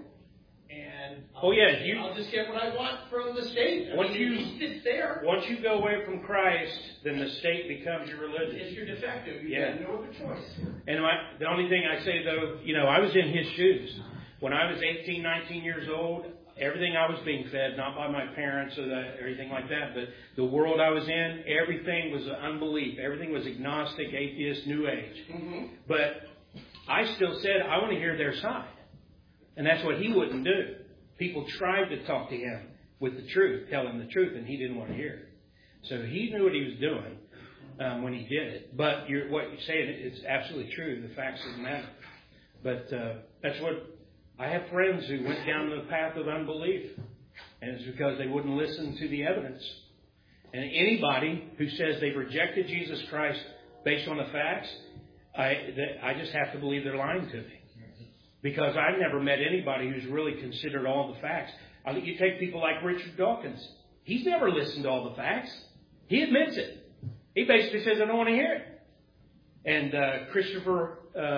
[SPEAKER 16] And
[SPEAKER 5] I'll, oh yeah, you,
[SPEAKER 16] I'll just get what I want from the state. I
[SPEAKER 5] once
[SPEAKER 16] mean,
[SPEAKER 5] you
[SPEAKER 16] it's there.
[SPEAKER 5] Once you go away from Christ, then the state becomes your religion.
[SPEAKER 16] It's your de facto. You
[SPEAKER 5] yeah.
[SPEAKER 16] have no other choice.
[SPEAKER 5] And my, the only thing I say though, you know, I was in his shoes when I was eighteen, nineteen years old. Everything I was being fed, not by my parents or that, everything like that, but the world I was in, everything was unbelief. Everything was agnostic, atheist, New Age.
[SPEAKER 16] Mm-hmm.
[SPEAKER 5] But I still said, I want to hear their side. And that's what he wouldn't do. People tried to talk to him with the truth, tell him the truth, and he didn't want to hear it. So he knew what he was doing um, when he did it. But you're, what you're saying is absolutely true. The facts doesn't matter. But uh, that's what I have friends who went down the path of unbelief, and it's because they wouldn't listen to the evidence. And anybody who says they've rejected Jesus Christ based on the facts, I, I just have to believe they're lying to me. Because I've never met anybody who's really considered all the facts. You take people like Richard Dawkins. He's never listened to all the facts. He admits it. He basically says, I don't want to hear it. And uh, Christopher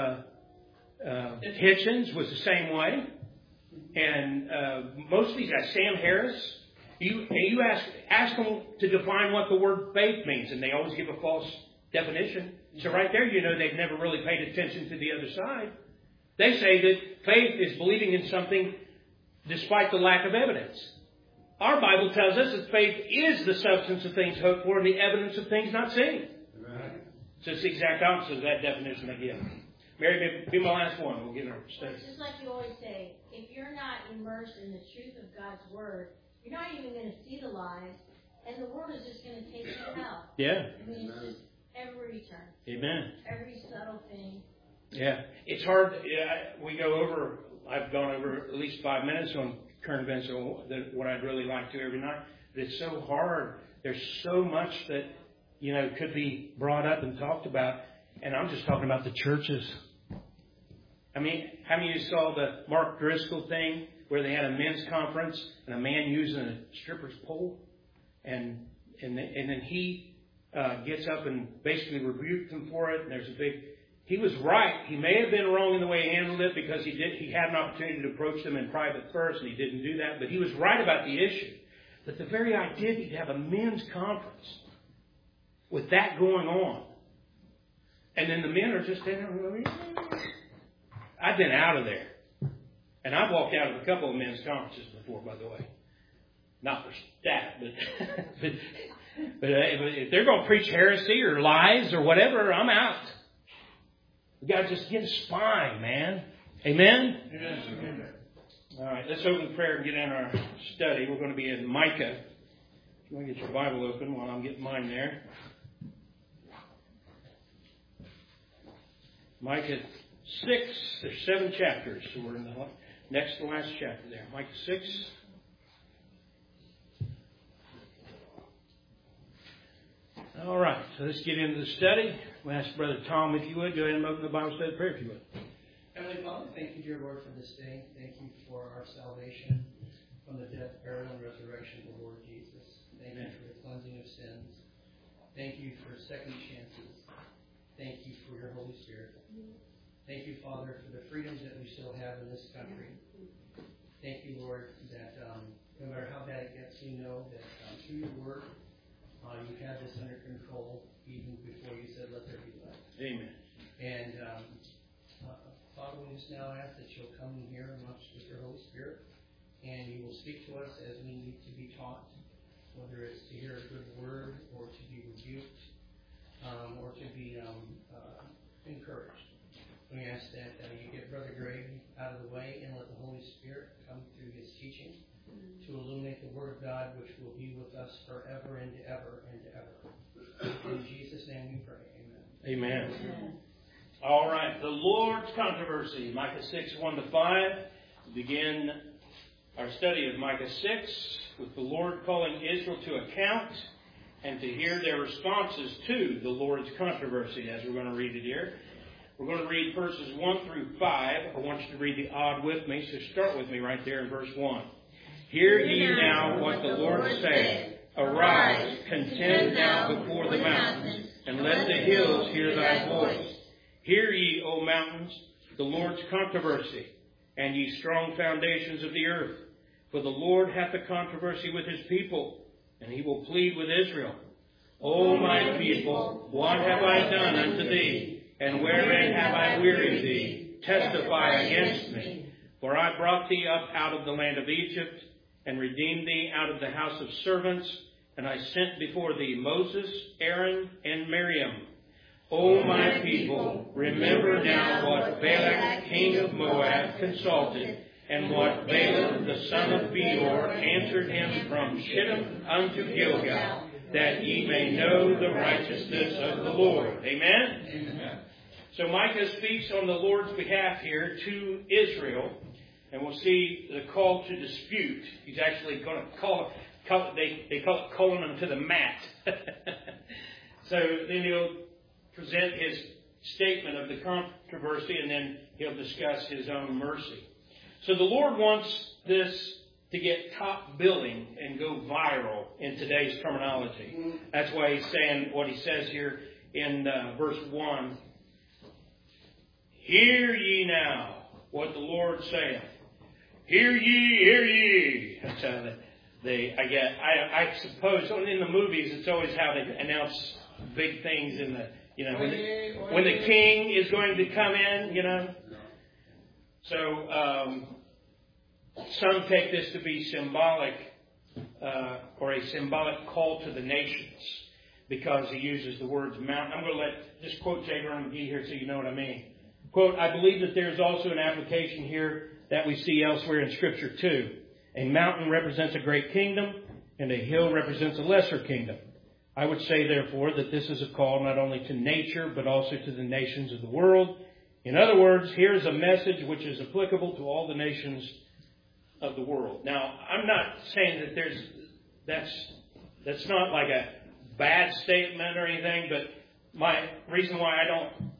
[SPEAKER 5] uh, uh, Hitchens was the same way. And uh, most of these guys, Sam Harris, you, and you ask, ask them to define what the word faith means, and they always give a false definition. So right there, you know they've never really paid attention to the other side. They say that faith is believing in something despite the lack of evidence. Our Bible tells us that faith is the substance of things hoped for and the evidence of things not seen. Right. So it's the exact opposite of that definition they give. Mary, be my last one. We'll get our statement.
[SPEAKER 2] Just like you always say, if you're not immersed in the truth of God's Word, you're not even going to see the lies, and the world is just going to take you out.
[SPEAKER 5] Yeah.
[SPEAKER 2] I mean, it's just every turn.
[SPEAKER 5] Amen.
[SPEAKER 2] Every subtle thing.
[SPEAKER 5] Yeah, it's hard. Yeah, we go over, I've gone over at least five minutes on current events, or what I'd really like to every night. But it's so hard. There's so much that, you know, could be brought up and talked about. And I'm just talking about the churches. I mean, how many of you saw the Mark Driscoll thing where they had a men's conference and a man using a stripper's pole? And and, and then he uh, gets up and basically rebuked them for it. And there's a big... He was right. He may have been wrong in the way he handled it because he did. He had an opportunity to approach them in private first, and he didn't do that. But he was right about the issue. But the very idea that you'd have a men's conference with that going on, and then the men are just standing there. I've been out of there. And I've walked out of a couple of men's conferences before, by the way. Not for that, but, but, but if they're going to preach heresy or lies or whatever, I'm out. We've got to just get a spine, man. Amen? Amen. All right, let's open prayer and get in our study. We're going to be in Micah. If you want to get your Bible open while I'm getting mine there. Micah six. There's seven chapters, so we're in the next to last chapter there. Micah six. All right, so let's get into the study. We'll ask Brother Tom, if you would, go ahead and open the Bible study prayer, if you would.
[SPEAKER 16] Heavenly Father, thank you, dear Lord, for this day. Thank you for our salvation from the death, burial, and resurrection of the Lord Jesus. Thank Amen. You for the cleansing of sins. Thank you for second chances. Thank you for your Holy Spirit. Thank you, Father, for the freedoms that we still have in this country. Thank you, Lord, that um, no matter how bad it gets, we know that um, through your word, uh, you have this under control even before you said, let there be light.
[SPEAKER 5] Amen.
[SPEAKER 16] And um, uh, Father, we just now ask that you'll come in here amongst with your Holy Spirit, and you will speak to us as we need to be taught, whether it's to hear a good word or to be rebuked um, or to be um, uh, encouraged. We ask that uh, you get Brother Greg out of the way and let the Holy Spirit come through his teaching to illuminate the Word of God, which will be with us forever and ever and ever. In Jesus' name we pray. Amen.
[SPEAKER 5] Amen. Amen. All right. The Lord's controversy, Micah six, one to five. We begin our study of Micah six with the Lord calling Israel to account and to hear their responses to the Lord's controversy, as we're going to read it here. We're going to read verses one through five. I want you to read the odd with me, so start with me right there in verse one. Hear ye now what the Lord saith. Arise, contend now before the mountains, and let the hills hear thy voice. Hear ye, O mountains, the Lord's controversy, and ye strong foundations of the earth. For the Lord hath a controversy with his people, and he will plead with Israel. O my people, what have I done unto thee? And wherein have I wearied thee? Testify against me. For I brought thee up out of the land of Egypt, and redeemed thee out of the house of servants, and I sent before thee Moses, Aaron, and Miriam. O my people, remember now what Balak, king of Moab, consulted, and what Balaam, the son of Beor, answered him from Shittim unto Gilgal, that ye may know the righteousness of the Lord. Amen? Amen. So Micah speaks on the Lord's behalf here to Israel. And we'll see the call to dispute. He's actually going to call, call they, they call it calling them to the mat. So then he'll present his statement of the controversy, and then he'll discuss his own mercy. So the Lord wants this to get top billing and go viral in today's terminology. That's why he's saying what he says here in uh, verse one. Hear ye now what the Lord saith. Hear ye, hear ye. That's how they, they I get. I, I suppose in the movies it's always how they announce big things in the, you know, when the, when the king is going to come in, you know. So um, some take this to be symbolic uh, or a symbolic call to the nations because he uses the words mountain. I'm going to let just quote J. Vernon McGee here so you know what I mean. Quote, I believe that there is also an application here that we see elsewhere in Scripture too. A mountain represents a great kingdom, and a hill represents a lesser kingdom. I would say, therefore, that this is a call not only to nature, but also to the nations of the world. In other words, here is a message which is applicable to all the nations of the world. Now, I'm not saying that there's that's that's not like a bad statement or anything, but my reason why I don't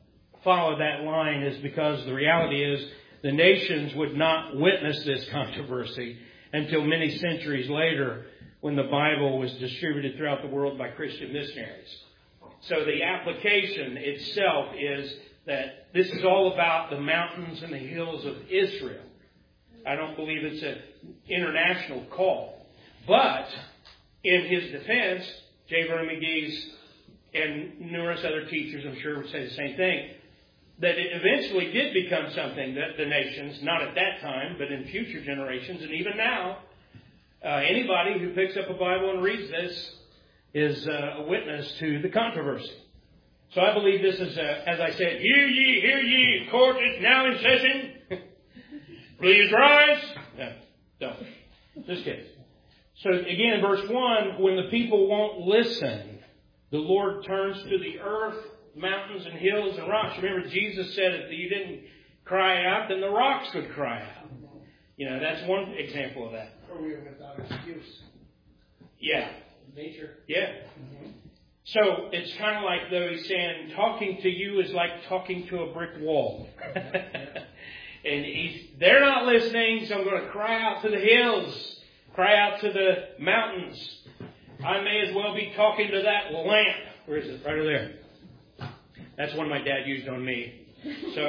[SPEAKER 5] follow that line is because the reality is the nations would not witness this controversy until many centuries later when the Bible was distributed throughout the world by Christian missionaries. So the application itself is that this is all about the mountains and the hills of Israel. I don't believe it's an international call. But in his defense, J. Vernon McGee's and numerous other teachers, I'm sure, would say the same thing, that it eventually did become something that the nations, not at that time, but in future generations, and even now, uh, anybody who picks up a Bible and reads this is uh, a witness to the controversy. So I believe this is, a, as I said, hear ye, hear ye, court is now in session. Please rise. No, don't. Just kidding. So again, verse one, when the people won't listen, the Lord turns to the earth, mountains and hills and rocks. Remember, Jesus said if you didn't cry out, then the rocks would cry out. You know, that's one example of that.
[SPEAKER 16] Or we are without excuse.
[SPEAKER 5] Yeah.
[SPEAKER 16] Nature.
[SPEAKER 5] Yeah. Mm-hmm. So it's kind of like, though, he's saying, talking to you is like talking to a brick wall. And he's, they're not listening, so I'm going to cry out to the hills, cry out to the mountains. I may as well be talking to that lamp. Where is it? Right over there. That's one my dad used on me. So,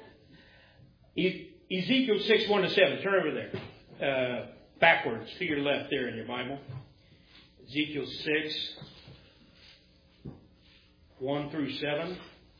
[SPEAKER 5] Ezekiel six, one to seven. Turn over there. Uh, backwards to your left there in your Bible. Ezekiel six, one through seven.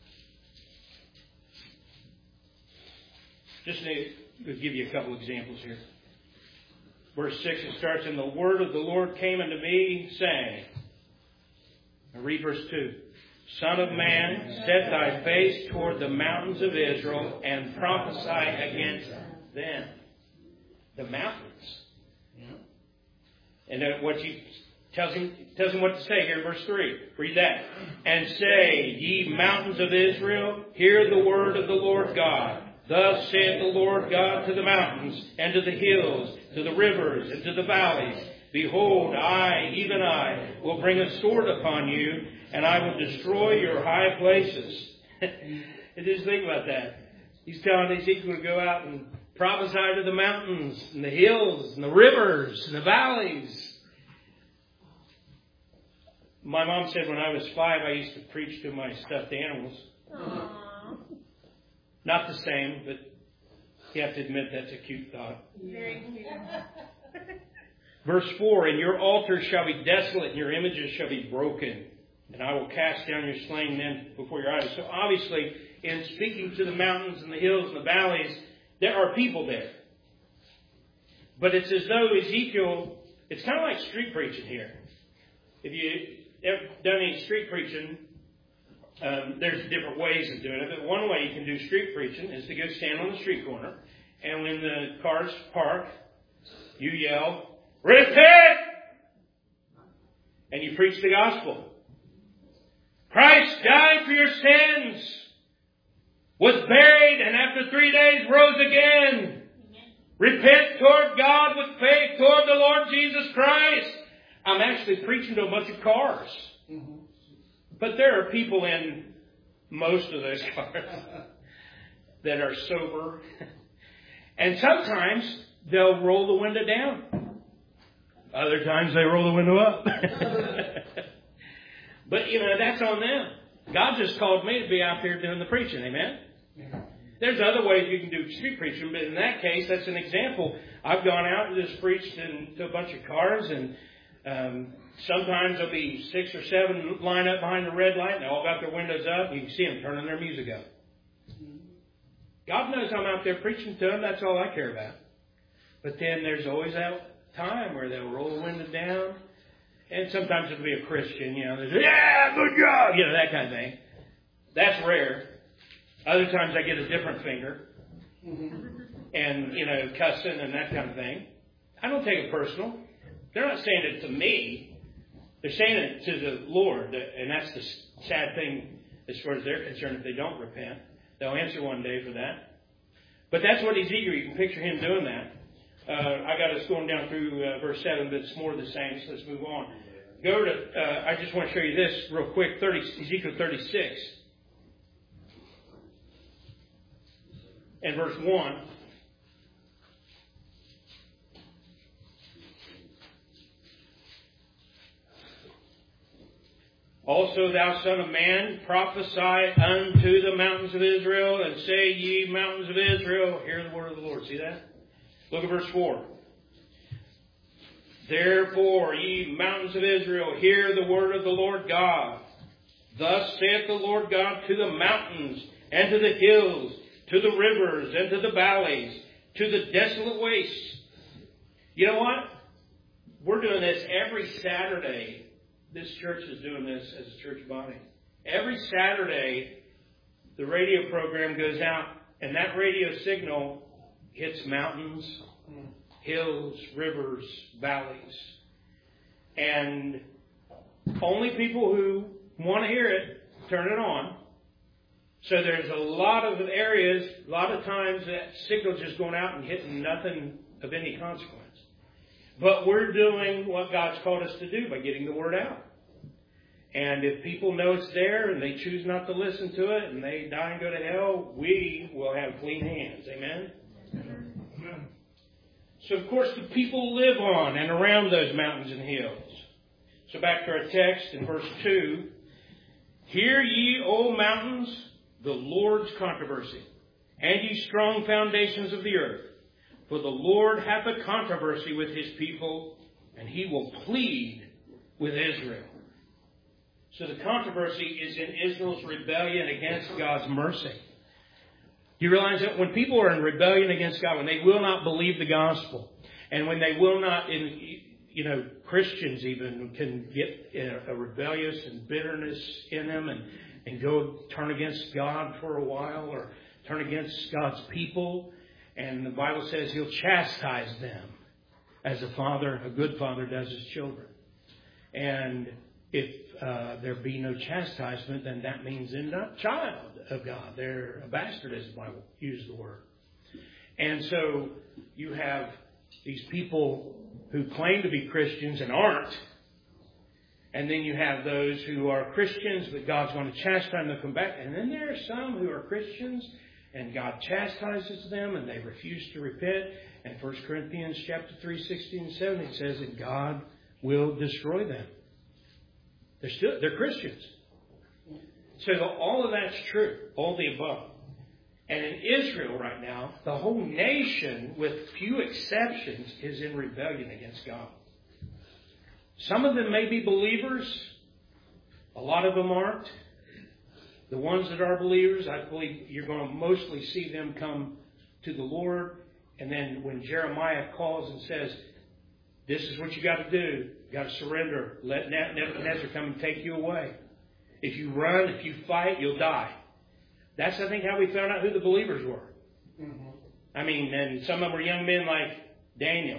[SPEAKER 5] Just to give you a couple examples here. Verse six, it starts, and the word of the Lord came unto me, saying, now read verse two. Son of man, set thy face toward the mountains of Israel, and prophesy against them. The mountains. And then what he tells him, tells him what to say here in verse three. Read that. And say, ye mountains of Israel, hear the word of the Lord God. Thus saith the Lord God to the mountains, and to the hills, to the rivers, and to the valleys. Behold, I, even I, will bring a sword upon you, and I will destroy your high places. And just think about that. He's telling Ezekiel to go out and prophesy to the mountains, and the hills, and the rivers, and the valleys. My mom said when I was five, I used to preach to my stuffed animals. Aww. Not the same, but you have to admit that's a cute thought.
[SPEAKER 1] Very cute.
[SPEAKER 5] Verse four, and your altars shall be desolate, and your images shall be broken, and I will cast down your slain men before your eyes. So obviously, in speaking to the mountains and the hills and the valleys, there are people there. But it's as though Ezekiel, it's kind of like street preaching here. If you ever done any street preaching, Um, there's different ways of doing it, but one way you can do street preaching is to go stand on the street corner, and when the cars park, you yell, repent! And you preach the gospel. Christ died for your sins, was buried, and after three days rose again. Repent toward God with faith toward the Lord Jesus Christ. I'm actually preaching to a bunch of cars. Mm-hmm. But there are people in most of those cars that are sober. And sometimes they'll roll the window down. Other times they roll the window up. But, you know, that's on them. God just called me to be out there doing the preaching. Amen? There's other ways you can do street preaching, but in that case, that's an example. I've gone out and just preached in, to a bunch of cars, and um, sometimes there'll be six or seven line up behind the red light, and they all got their windows up. You can see them turning their music up. God knows I'm out there preaching to them. That's all I care about. But then there's always that time where they'll roll the window down, and sometimes it'll be a Christian, you know, they'll say, yeah, good job, you know, that kind of thing. That's rare. Other times I get a different finger and, you know, cussing and that kind of thing. I don't take it personal. They're not saying it to me. They're saying it to the Lord. And that's the sad thing as far as they're concerned. If they don't repent, they'll answer one day for that. But that's what Ezekiel, you can picture him doing that. Uh, I got us going down through uh, verse seven, but it's more of the same, so let's move on. Go to, uh, I just want to show you this real quick, thirty, Ezekiel thirty-six. and verse one. Also, thou son of man, prophesy unto the mountains of Israel, and say, ye mountains of Israel, hear the word of the Lord. See that? Look at verse four. Therefore, ye mountains of Israel, hear the word of the Lord God. Thus saith the Lord God to the mountains, and to the hills, to the rivers, and to the valleys, to the desolate wastes. You know what? We're doing this every Saturday. This church is doing this as a church body. Every Saturday, the radio program goes out, and that radio signal hits mountains, hills, rivers, valleys. And only people who want to hear it turn it on. So there's a lot of areas, a lot of times that signal just going out and hitting nothing of any consequence. But we're doing what God's called us to do by getting the word out. And if people know it's there and they choose not to listen to it and they die and go to hell, we will have clean hands. Amen? Amen. So, of course, the people live on and around those mountains and hills. So back to our text in verse two. Hear ye, O mountains, the Lord's controversy, and ye strong foundations of the earth. For the Lord hath a controversy with his people, and he will plead with Israel. So the controversy is in Israel's rebellion against God's mercy. Do you realize that when people are in rebellion against God, when they will not believe the gospel, and when they will not, in, you know, Christians even can get a rebellious and bitterness in them and, and go turn against God for a while or turn against God's people. And the Bible says he'll chastise them as a father, a good father does his children. And if uh, there be no chastisement, then that means they're not child of God. They're a bastard, as the Bible uses the word. And so you have these people who claim to be Christians and aren't. And then you have those who are Christians, but God's going to chastise them to come back. And then there are some who are Christians, and God chastises them, and they refuse to repent. And First Corinthians chapter three, sixteen and seventeen says that God will destroy them. They're still they're Christians. So all of that's true, all the above. And in Israel right now, the whole nation, with few exceptions, is in rebellion against God. Some of them may be believers. A lot of them aren't. The ones that are believers, I believe you're going to mostly see them come to the Lord. And then when Jeremiah calls and says, this is what you got to do. You got to surrender. Let Nebuchadnezzar come and take you away. If you run, if you fight, you'll die. That's, I think, how we found out who the believers were. Mm-hmm. I mean, and some of them were young men like Daniel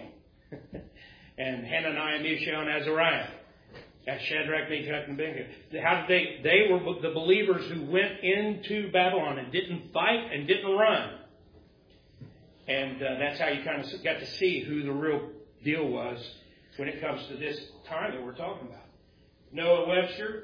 [SPEAKER 5] and Hananiah, Mishael, and Azariah. That's Shadrach, Meshach, and Abednego. How did they? They were the believers who went into Babylon and didn't fight and didn't run. And uh, that's how you kind of got to see who the real deal was when it comes to this time that we're talking about. Noah Webster,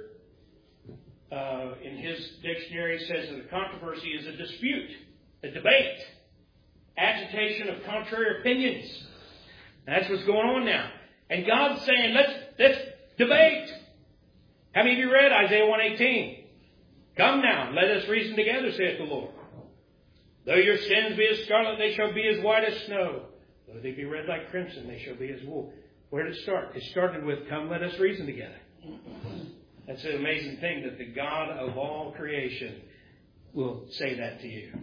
[SPEAKER 5] uh, in his dictionary, says that a controversy is a dispute, a debate, agitation of contrary opinions. And that's what's going on now. And God's saying, let's let's debate. How many of you read Isaiah one eighteen? Come now, let us reason together, saith the Lord. Though your sins be as scarlet, they shall be as white as snow. Though they be red like crimson, they shall be as wool. Where did it start? It started with, come, let us reason together. That's an amazing thing that the God of all creation will say that to you.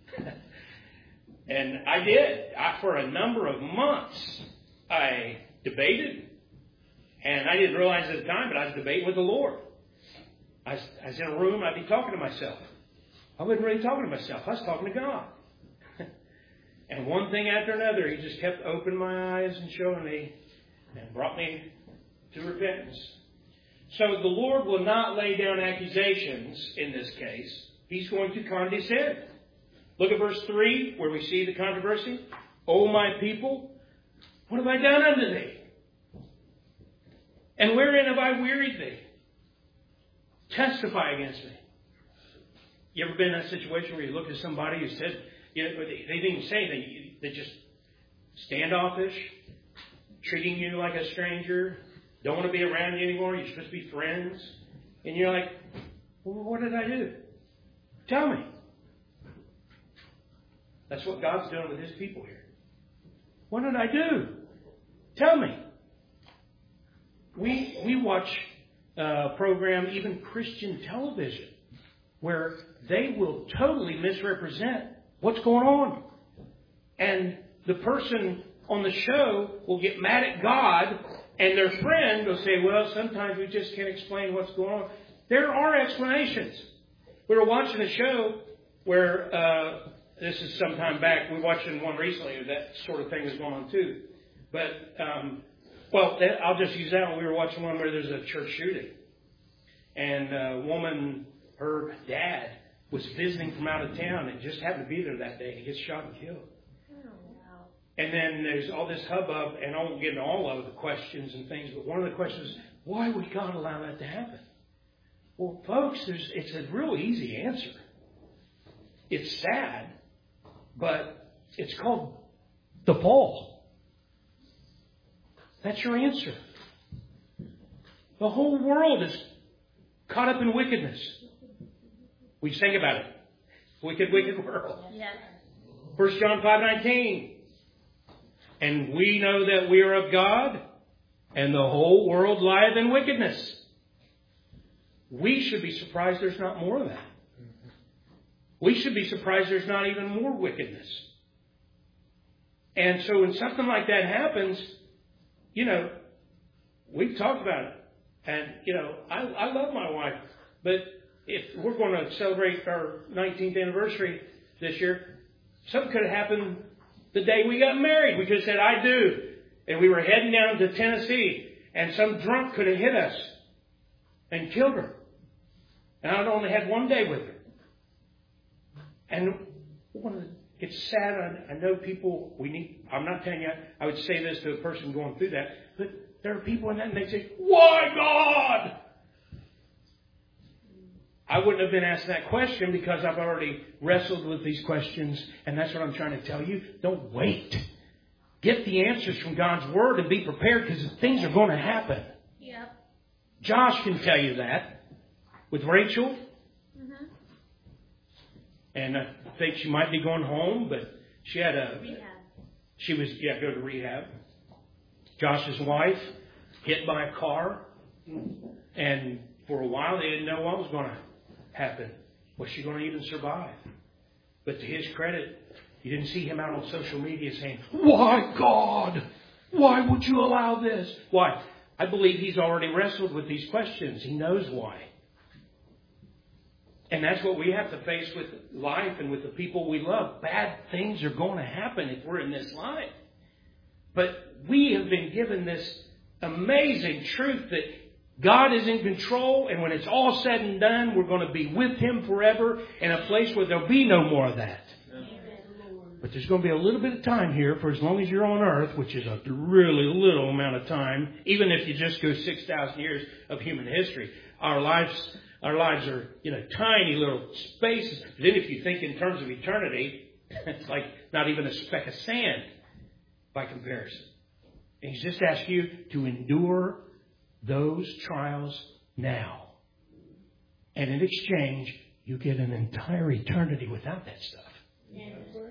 [SPEAKER 5] And I did. I, for a number of months, I debated. And I didn't realize at the time, but I was debating with the Lord. I was, I was in a room, I'd be talking to myself. I wasn't really talking to myself. I was talking to God. And one thing after another, He just kept opening my eyes and showing me and brought me to repentance. So the Lord will not lay down accusations in this case. He's going to condescend. Look at verse three, where we see the controversy. O my people, what have I done unto thee? And wherein have I wearied thee? Testify against me. You ever been in a situation where you look at somebody who said You know, they, they didn't even say anything. They just standoffish, treating you like a stranger, don't want to be around you anymore. You're supposed to be friends. And you're like, well, what did I do? Tell me. That's what God's doing with His people here. What did I do? Tell me. We we watch a program, even Christian television, where they will totally misrepresent what's going on. And the person on the show will get mad at God, and their friend will say, well, sometimes we just can't explain what's going on. There are explanations. We were watching a show where, uh, this is some time back, we watched one recently, that sort of thing was going on too. But, um, well, I'll just use that one. We were watching one where there's a church shooting. And a woman, her dad, was visiting from out of town and just happened to be there that day. And he gets shot and killed. And then there's all this hubbub, and I won't get into all of the questions and things, but one of the questions is, why would God allow that to happen? Well, folks, there's, it's a real easy answer. It's sad, but it's called the fall. That's your answer. The whole world is caught up in wickedness. We sing about it. Wicked, wicked world.
[SPEAKER 2] Yes.
[SPEAKER 5] First John five nineteen. And we know that we are of God, and the whole world lieth in wickedness. We should be surprised there's not more of that. We should be surprised there's not even more wickedness. And so when something like that happens, you know, we've talked about it. And, you know, I, I love my wife. But if we're going to celebrate our nineteenth anniversary this year, something could have happened the day we got married. We could have said, I do. And we were heading down to Tennessee. And some drunk could have hit us and killed her. And I'd only had one day with her. And one of the, it's sad. I, I know people, we need, I'm not telling you, I would say this to a person going through that. But there are people in that and they say, why God? I wouldn't have been asked that question because I've already wrestled with these questions. And that's what I'm trying to tell you. Don't wait. Get the answers from God's Word and be prepared because things are going to happen.
[SPEAKER 2] Yep.
[SPEAKER 5] Josh can tell you that with Rachel.
[SPEAKER 2] Mm-hmm.
[SPEAKER 5] And I think she might be going home, but she had a...
[SPEAKER 2] Rehab.
[SPEAKER 5] She was, yeah, go to rehab. Josh's wife hit by a car. And for a while they didn't know what was going to happen. Was she going to even survive? But to his credit, you didn't see him out on social media saying, why God? Why would you allow this? Why? I believe he's already wrestled with these questions. He knows why. And that's what we have to face with life and with the people we love. Bad things are going to happen if we're in this life. But we have been given this amazing truth that God is in control, and when it's all said and done, we're going to be with Him forever in a place where there'll be no more of that. But there's going to be a little bit of time here for as long as you're on earth, which is a really little amount of time, even if you just go six thousand years of human history. Our lives our lives are, you know, tiny little spaces. But then if you think in terms of eternity, it's like not even a speck of sand by comparison. And He's just asked you to endure those trials now. And in exchange, you get an entire eternity without that stuff.
[SPEAKER 2] Yes.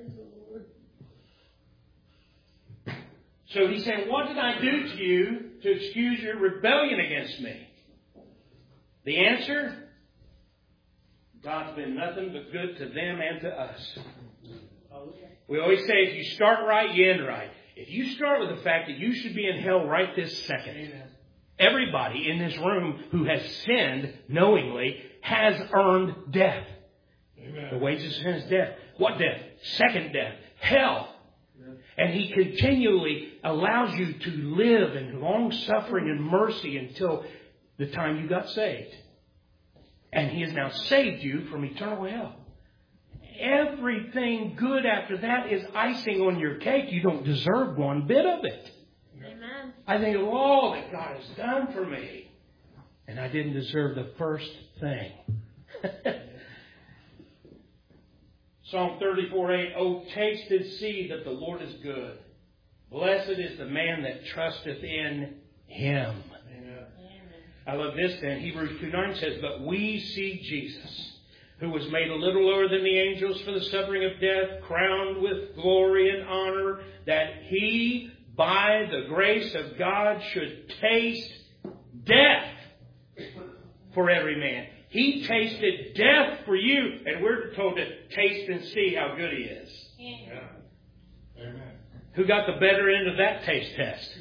[SPEAKER 5] So He's saying, what did I do to you to excuse your rebellion against me? The answer? God's been nothing but good to them and to us. We always say if you start right, you end right. If you start with the fact that you should be in hell right this second, Amen. Everybody in this room who has sinned knowingly has earned death. Amen. The wages of sin is death. What death? Second death. Hell. Amen. And He continually allows you to live in long suffering and mercy until the time you got saved. And He has now saved you from eternal hell. Everything good after that is icing on your cake. You don't deserve one bit of it.
[SPEAKER 2] Amen.
[SPEAKER 5] I think of all that God has done for me. And I didn't deserve the first thing. Psalm thirty-four eight, oh, taste and see that the Lord is good. Blessed is the man that trusteth in Him. Amen. I love this then. Hebrews two nine says, but we see Jesus, who was made a little lower than the angels for the suffering of death, crowned with glory and honor, that He, by the grace of God, should taste death for every man. He tasted death for you, and we're told to taste and see how good He is.
[SPEAKER 15] Yeah. Amen.
[SPEAKER 5] Who got the better end of that taste test?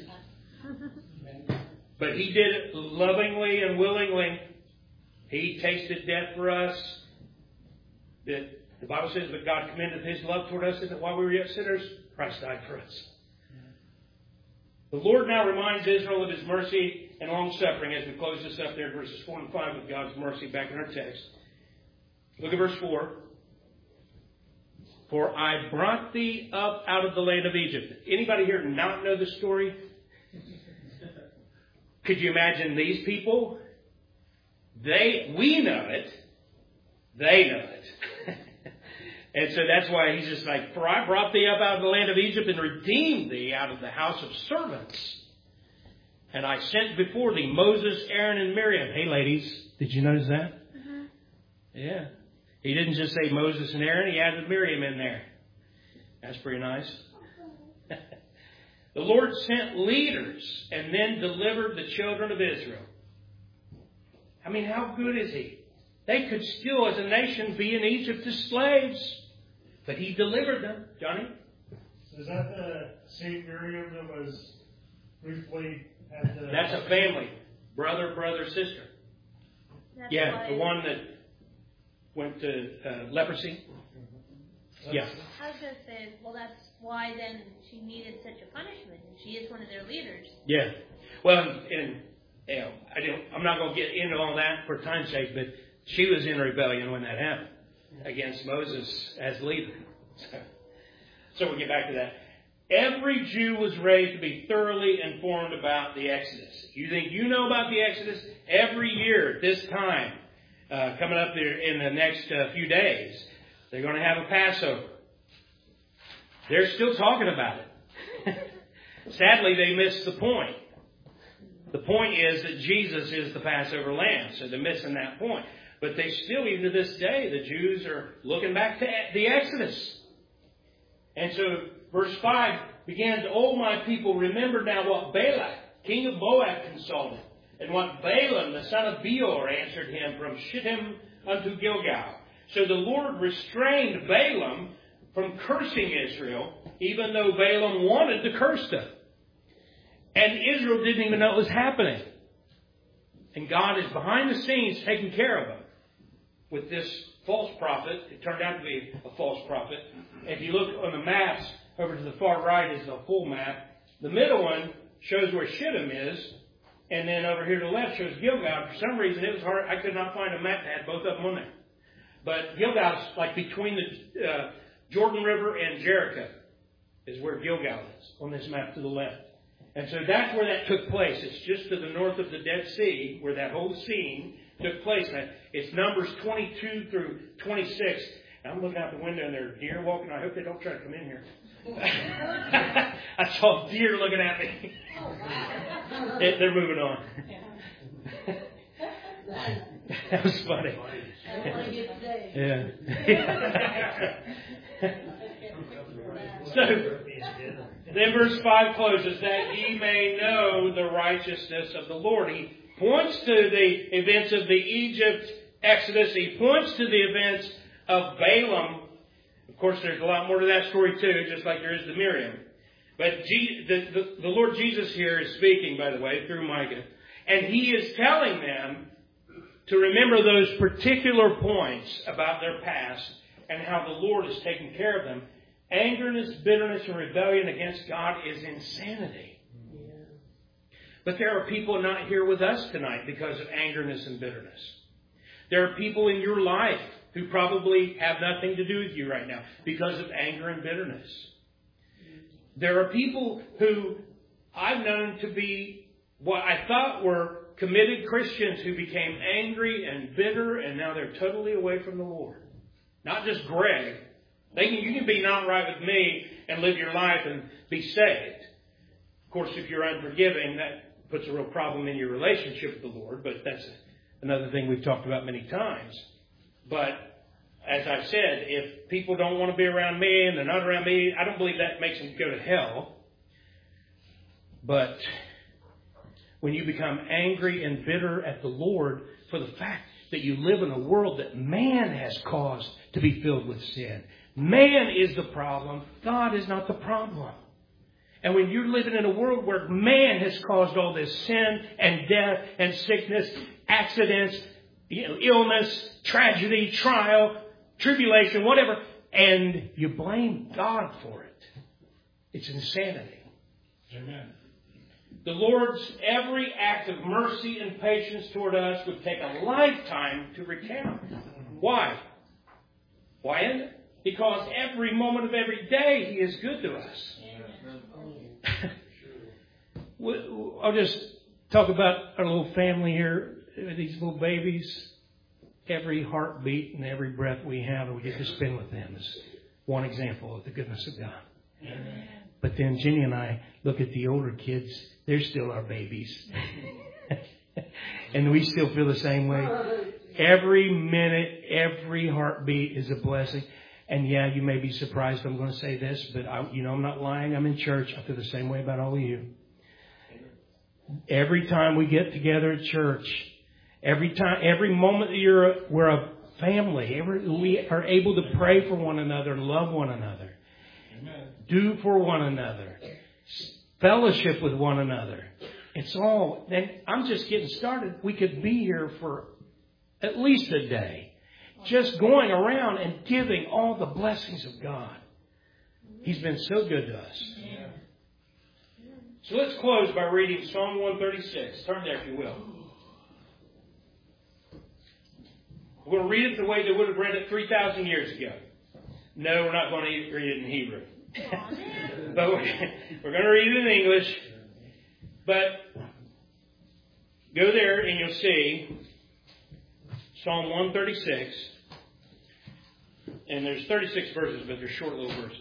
[SPEAKER 5] But He did it lovingly and willingly. He tasted death for us. That the Bible says that God commended His love toward us, and that while we were yet sinners, Christ died for us. The Lord now reminds Israel of His mercy and long-suffering as we close this up there in verses four and five with God's mercy back in our text. Look at verse four. For I brought thee up out of the land of Egypt. Anybody here not know the story? Could you imagine these people? They, we know it. They know it. And so that's why He's just like, for I brought thee up out of the land of Egypt and redeemed thee out of the house of servants. And I sent before thee Moses, Aaron, and Miriam. Hey, ladies, did you notice that? Mm-hmm. Yeah. He didn't just say Moses and Aaron. He added Miriam in there. That's pretty nice. The Lord sent leaders and then delivered the children of Israel. I mean, how good is He? They could still, as a nation, be in Egypt as slaves. But He delivered them. Johnny?
[SPEAKER 17] So is that the Saint Miriam that was briefly at the...
[SPEAKER 5] That's a family. Brother, brother, sister. That's yeah, the one that went to uh, leprosy. Mm-hmm. Yeah.
[SPEAKER 2] I was going to say, well, that's why then she needed such a punishment. She is one of their leaders.
[SPEAKER 5] Yeah. Well, and, you know, I don't, I'm not going to get into all that for time's sake, but she was in rebellion when that happened against Moses as leader. So, so we'll get back to that. Every Jew was raised to be thoroughly informed about the Exodus. You think you know about the Exodus? Every year at this time, uh, coming up there in the next uh, few days, they're going to have a Passover. They're still talking about it. Sadly, they missed the point. The point is that Jesus is the Passover lamb, so they're missing that point. But they still, even to this day, the Jews are looking back to the Exodus. And so, verse five begins, O my people, remember now what Balak, king of Moab, consulted, and what Balaam, the son of Beor, answered him from Shittim unto Gilgal. So the Lord restrained Balaam from cursing Israel, even though Balaam wanted to curse them. And Israel didn't even know it was happening. And God is behind the scenes taking care of them. With this false prophet, it turned out to be a false prophet. If you look on the maps, over to the far right is the full map. The middle one shows where Shittim is. And then over here to the left shows Gilgal. For some reason, it was hard. I could not find a map that had both of them on there. But Gilgal's like between the uh, Jordan River and Jericho is where Gilgal is on this map to the left. And so that's where that took place. It's just to the north of the Dead Sea where that whole scene took place. Now, it's Numbers twenty-two through twenty-six. And I'm looking out the window and there are deer walking. I hope they don't try to come in here. I saw deer looking at me. they, they're moving on. That was funny. Yeah. So, then verse five closes, that ye may know the righteousness of the Lord. He points to the events of the Egypt Exodus. He points to the events of Balaam. Of course, there's a lot more to that story too, just like there is to Miriam. But G- the, the, the Lord Jesus here is speaking, by the way, through Micah. And He is telling them to remember those particular points about their past and how the Lord is taking care of them. Angerness, bitterness, and rebellion against God is insanity. Yeah. But there are people not here with us tonight because of angerness and bitterness. There are people in your life who probably have nothing to do with you right now because of anger and bitterness. There are people who I've known to be what I thought were committed Christians who became angry and bitter, and now they're totally away from the Lord. Not just Greg, They can, you can be not right with me and live your life and be saved. Of course, if you're unforgiving, that puts a real problem in your relationship with the Lord, but that's another thing we've talked about many times. But as I've said, if people don't want to be around me and they're not around me, I don't believe that makes them go to hell. But when you become angry and bitter at the Lord for the fact that you live in a world that man has caused to be filled with sin. Man is the problem. God is not the problem. And when you're living in a world where man has caused all this sin and death and sickness, accidents, you know, illness, tragedy, trial, tribulation, whatever, and you blame God for it, it's insanity.
[SPEAKER 15] Amen.
[SPEAKER 5] The Lord's every act of mercy and patience toward us would take a lifetime to recount. Why? Why isn't it? Because every moment of every day He is good to us. I'll just talk about our little family here, these little babies. Every heartbeat and every breath we have and we get to spend with them is one example of the goodness of God. Amen. But then Jenny and I look at the older kids. They're still our babies. And we still feel the same way. Every minute, every heartbeat is a blessing. And yeah, you may be surprised I'm going to say this, but I, you know, I'm not lying. I'm in church. I feel the same way about all of you. Every time we get together at church, every time, every moment that you're, a, we're a family. Every, we are able to pray for one another and love one another. Amen. Do for one another. Fellowship with one another. It's all, and I'm just getting started. We could be here for at least a day. Just going around and giving all the blessings of God. He's been so good to us. Yeah. So let's close by reading Psalm one thirty-six. Turn there if you will. We're going to read it the way they would have read it three thousand years ago. No, we're not going to read it in Hebrew. But we're, we're going to read it in English. But go there and you'll see Psalm one thirty-six. And there's thirty-six verses, but they're short little verses.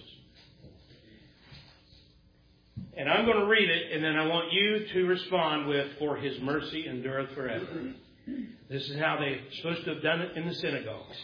[SPEAKER 5] And I'm going to read it, and then I want you to respond with, "For His mercy endureth forever." This is how they're supposed to have done it in the synagogues.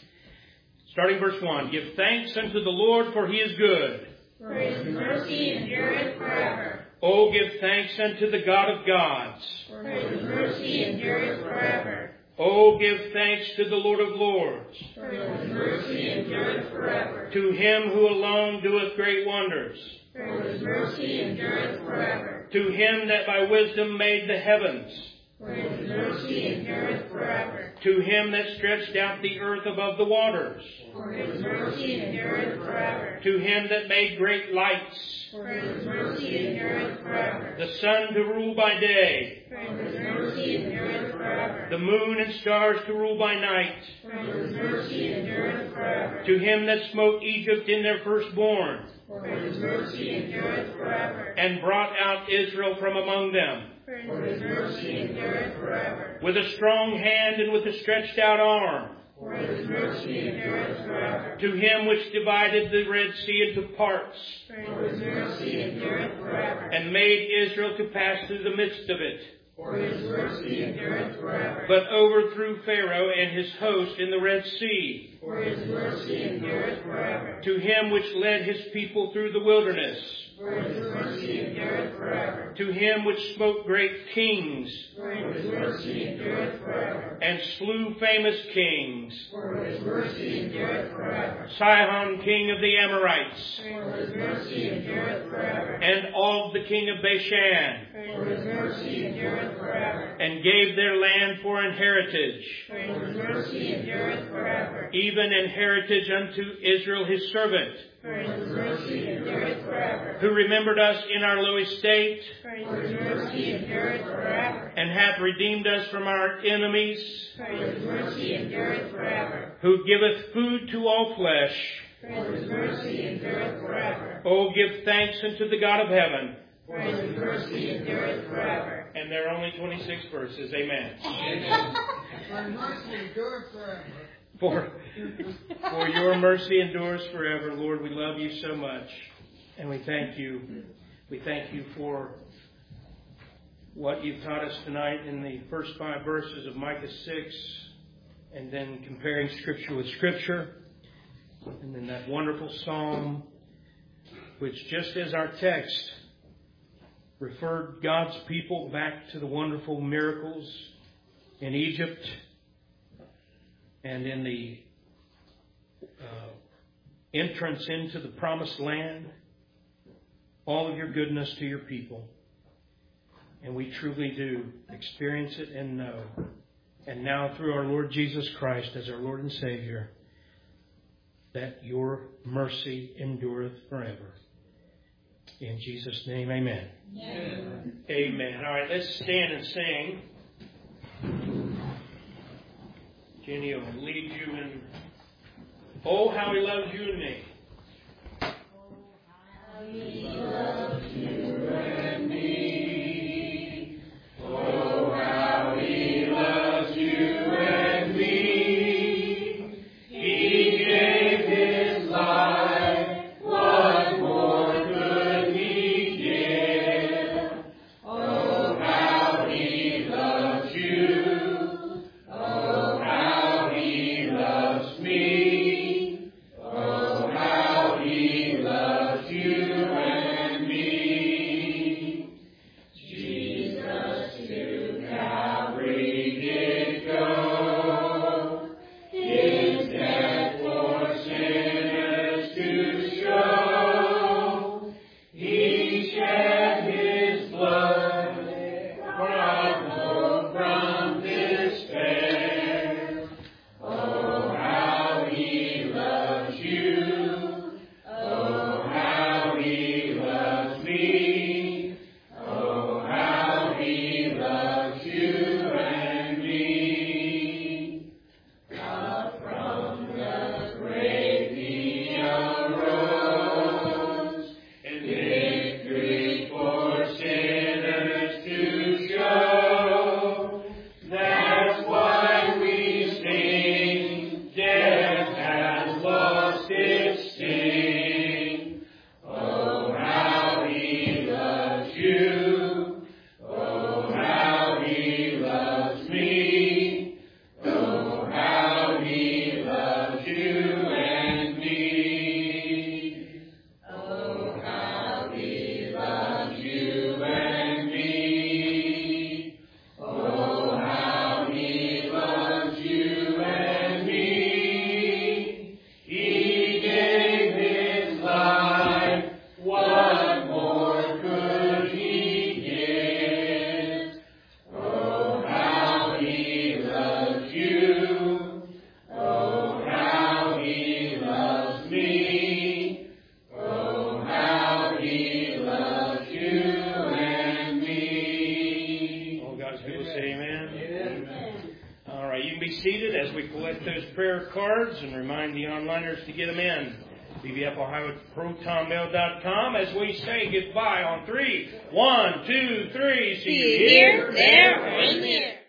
[SPEAKER 5] Starting verse one. "Give thanks unto the Lord, for He is good.
[SPEAKER 2] For His mercy endureth forever.
[SPEAKER 5] Oh, give thanks unto the God of gods.
[SPEAKER 2] For His mercy endureth forever.
[SPEAKER 5] Oh, give thanks to the Lord of lords.
[SPEAKER 2] For His mercy endureth forever.
[SPEAKER 5] To Him who alone doeth great wonders.
[SPEAKER 2] For His mercy endureth forever.
[SPEAKER 5] To Him that by wisdom made the heavens.
[SPEAKER 2] For His mercy endureth forever.
[SPEAKER 5] To Him that stretched out the earth above the waters.
[SPEAKER 2] For His mercy endureth forever.
[SPEAKER 5] To Him that made great lights.
[SPEAKER 2] For His mercy endureth forever.
[SPEAKER 5] The sun to rule by day.
[SPEAKER 2] For His mercy endureth forever.
[SPEAKER 5] The moon and stars to rule by night.
[SPEAKER 2] For His mercy endureth forever.
[SPEAKER 5] To Him that smote Egypt in their firstborn.
[SPEAKER 2] For His mercy endureth forever.
[SPEAKER 5] And brought out Israel from among them.
[SPEAKER 2] For His mercy endureth forever.
[SPEAKER 5] With a strong hand and with a stretched out arm.
[SPEAKER 2] For His mercy endureth forever.
[SPEAKER 5] To Him which divided the Red Sea into parts.
[SPEAKER 2] For His mercy endureth forever.
[SPEAKER 5] And made Israel to pass through the midst of it.
[SPEAKER 2] For His mercy endureth forever.
[SPEAKER 5] But overthrew Pharaoh and his host in the Red Sea.
[SPEAKER 2] For His mercy endureth forever.
[SPEAKER 5] To Him which led His people through the wilderness.
[SPEAKER 2] For His mercy endureth forever.
[SPEAKER 5] To Him which smote great kings.
[SPEAKER 2] For His mercy endureth forever.
[SPEAKER 5] And slew famous kings.
[SPEAKER 2] For His mercy endureth forever.
[SPEAKER 5] Sihon king of the Amorites.
[SPEAKER 2] For His mercy endureth forever.
[SPEAKER 5] And Og the king of Bashan.
[SPEAKER 2] For His mercy endureth forever.
[SPEAKER 5] And gave their land for an heritage.
[SPEAKER 2] For His mercy endureth forever.
[SPEAKER 5] Even an heritage unto Israel His servant.
[SPEAKER 2] For His mercy endureth forever.
[SPEAKER 5] Who remembered us in our low estate.
[SPEAKER 2] For His mercy endureth forever.
[SPEAKER 5] And hath redeemed us from our enemies.
[SPEAKER 2] For His mercy endureth forever.
[SPEAKER 5] Who giveth food to all flesh.
[SPEAKER 2] For His mercy endureth forever.
[SPEAKER 5] Oh, give thanks unto the God of heaven.
[SPEAKER 2] For His mercy endureth forever.
[SPEAKER 5] And there are only twenty-six verses. Amen.
[SPEAKER 2] Amen. For His mercy endureth forever.
[SPEAKER 5] For, for your mercy endures forever. Lord, we love you so much. And we thank you. We thank you for what you've taught us tonight in the first five verses of Micah six. And then comparing Scripture with Scripture. And then that wonderful psalm, which just as our text referred God's people back to the wonderful miracles in Egypt and in the uh, entrance into the promised land, all of your goodness to your people. And we truly do experience it and know. And now through our Lord Jesus Christ as our Lord and Savior, that your mercy endureth forever. In Jesus' name, amen. Amen. Amen. All right, let's stand and sing. Jenny will lead you in Oh, How He Loves You and Me.
[SPEAKER 2] Oh, how He loves you and me. Oh, how He loves you and me. He gave His life. What more could He give? Oh, how He loves you. Oh, how He loves me. Oh, how He loves you and me. Jesus to Calvary did go, His death for sinners to show. He shed His blood, brought hope from despair. Oh, how He loves you. Oh, how He loves me. Oh, how He loves you and me. Up from the grave He arose, and victory for sinners to show. That's why we sing, death has lost its sting. Oh, how He loves you. Oh, how He loves me. Oh, how He loves you and me. Oh, how He loves you and me. Oh, how He loves you and me. He gave His life. What more could He give? Oh, how He loves you. Oh, how He loves me. Oh, how He loves you and me.
[SPEAKER 5] All God's people say amen. Amen. All right, you can be seated as we collect those prayer cards and remind the onliners to get them in. B B F Ohio at proton mail dot com as we say goodbye on three. One, two, three. See you here, there, or in the air.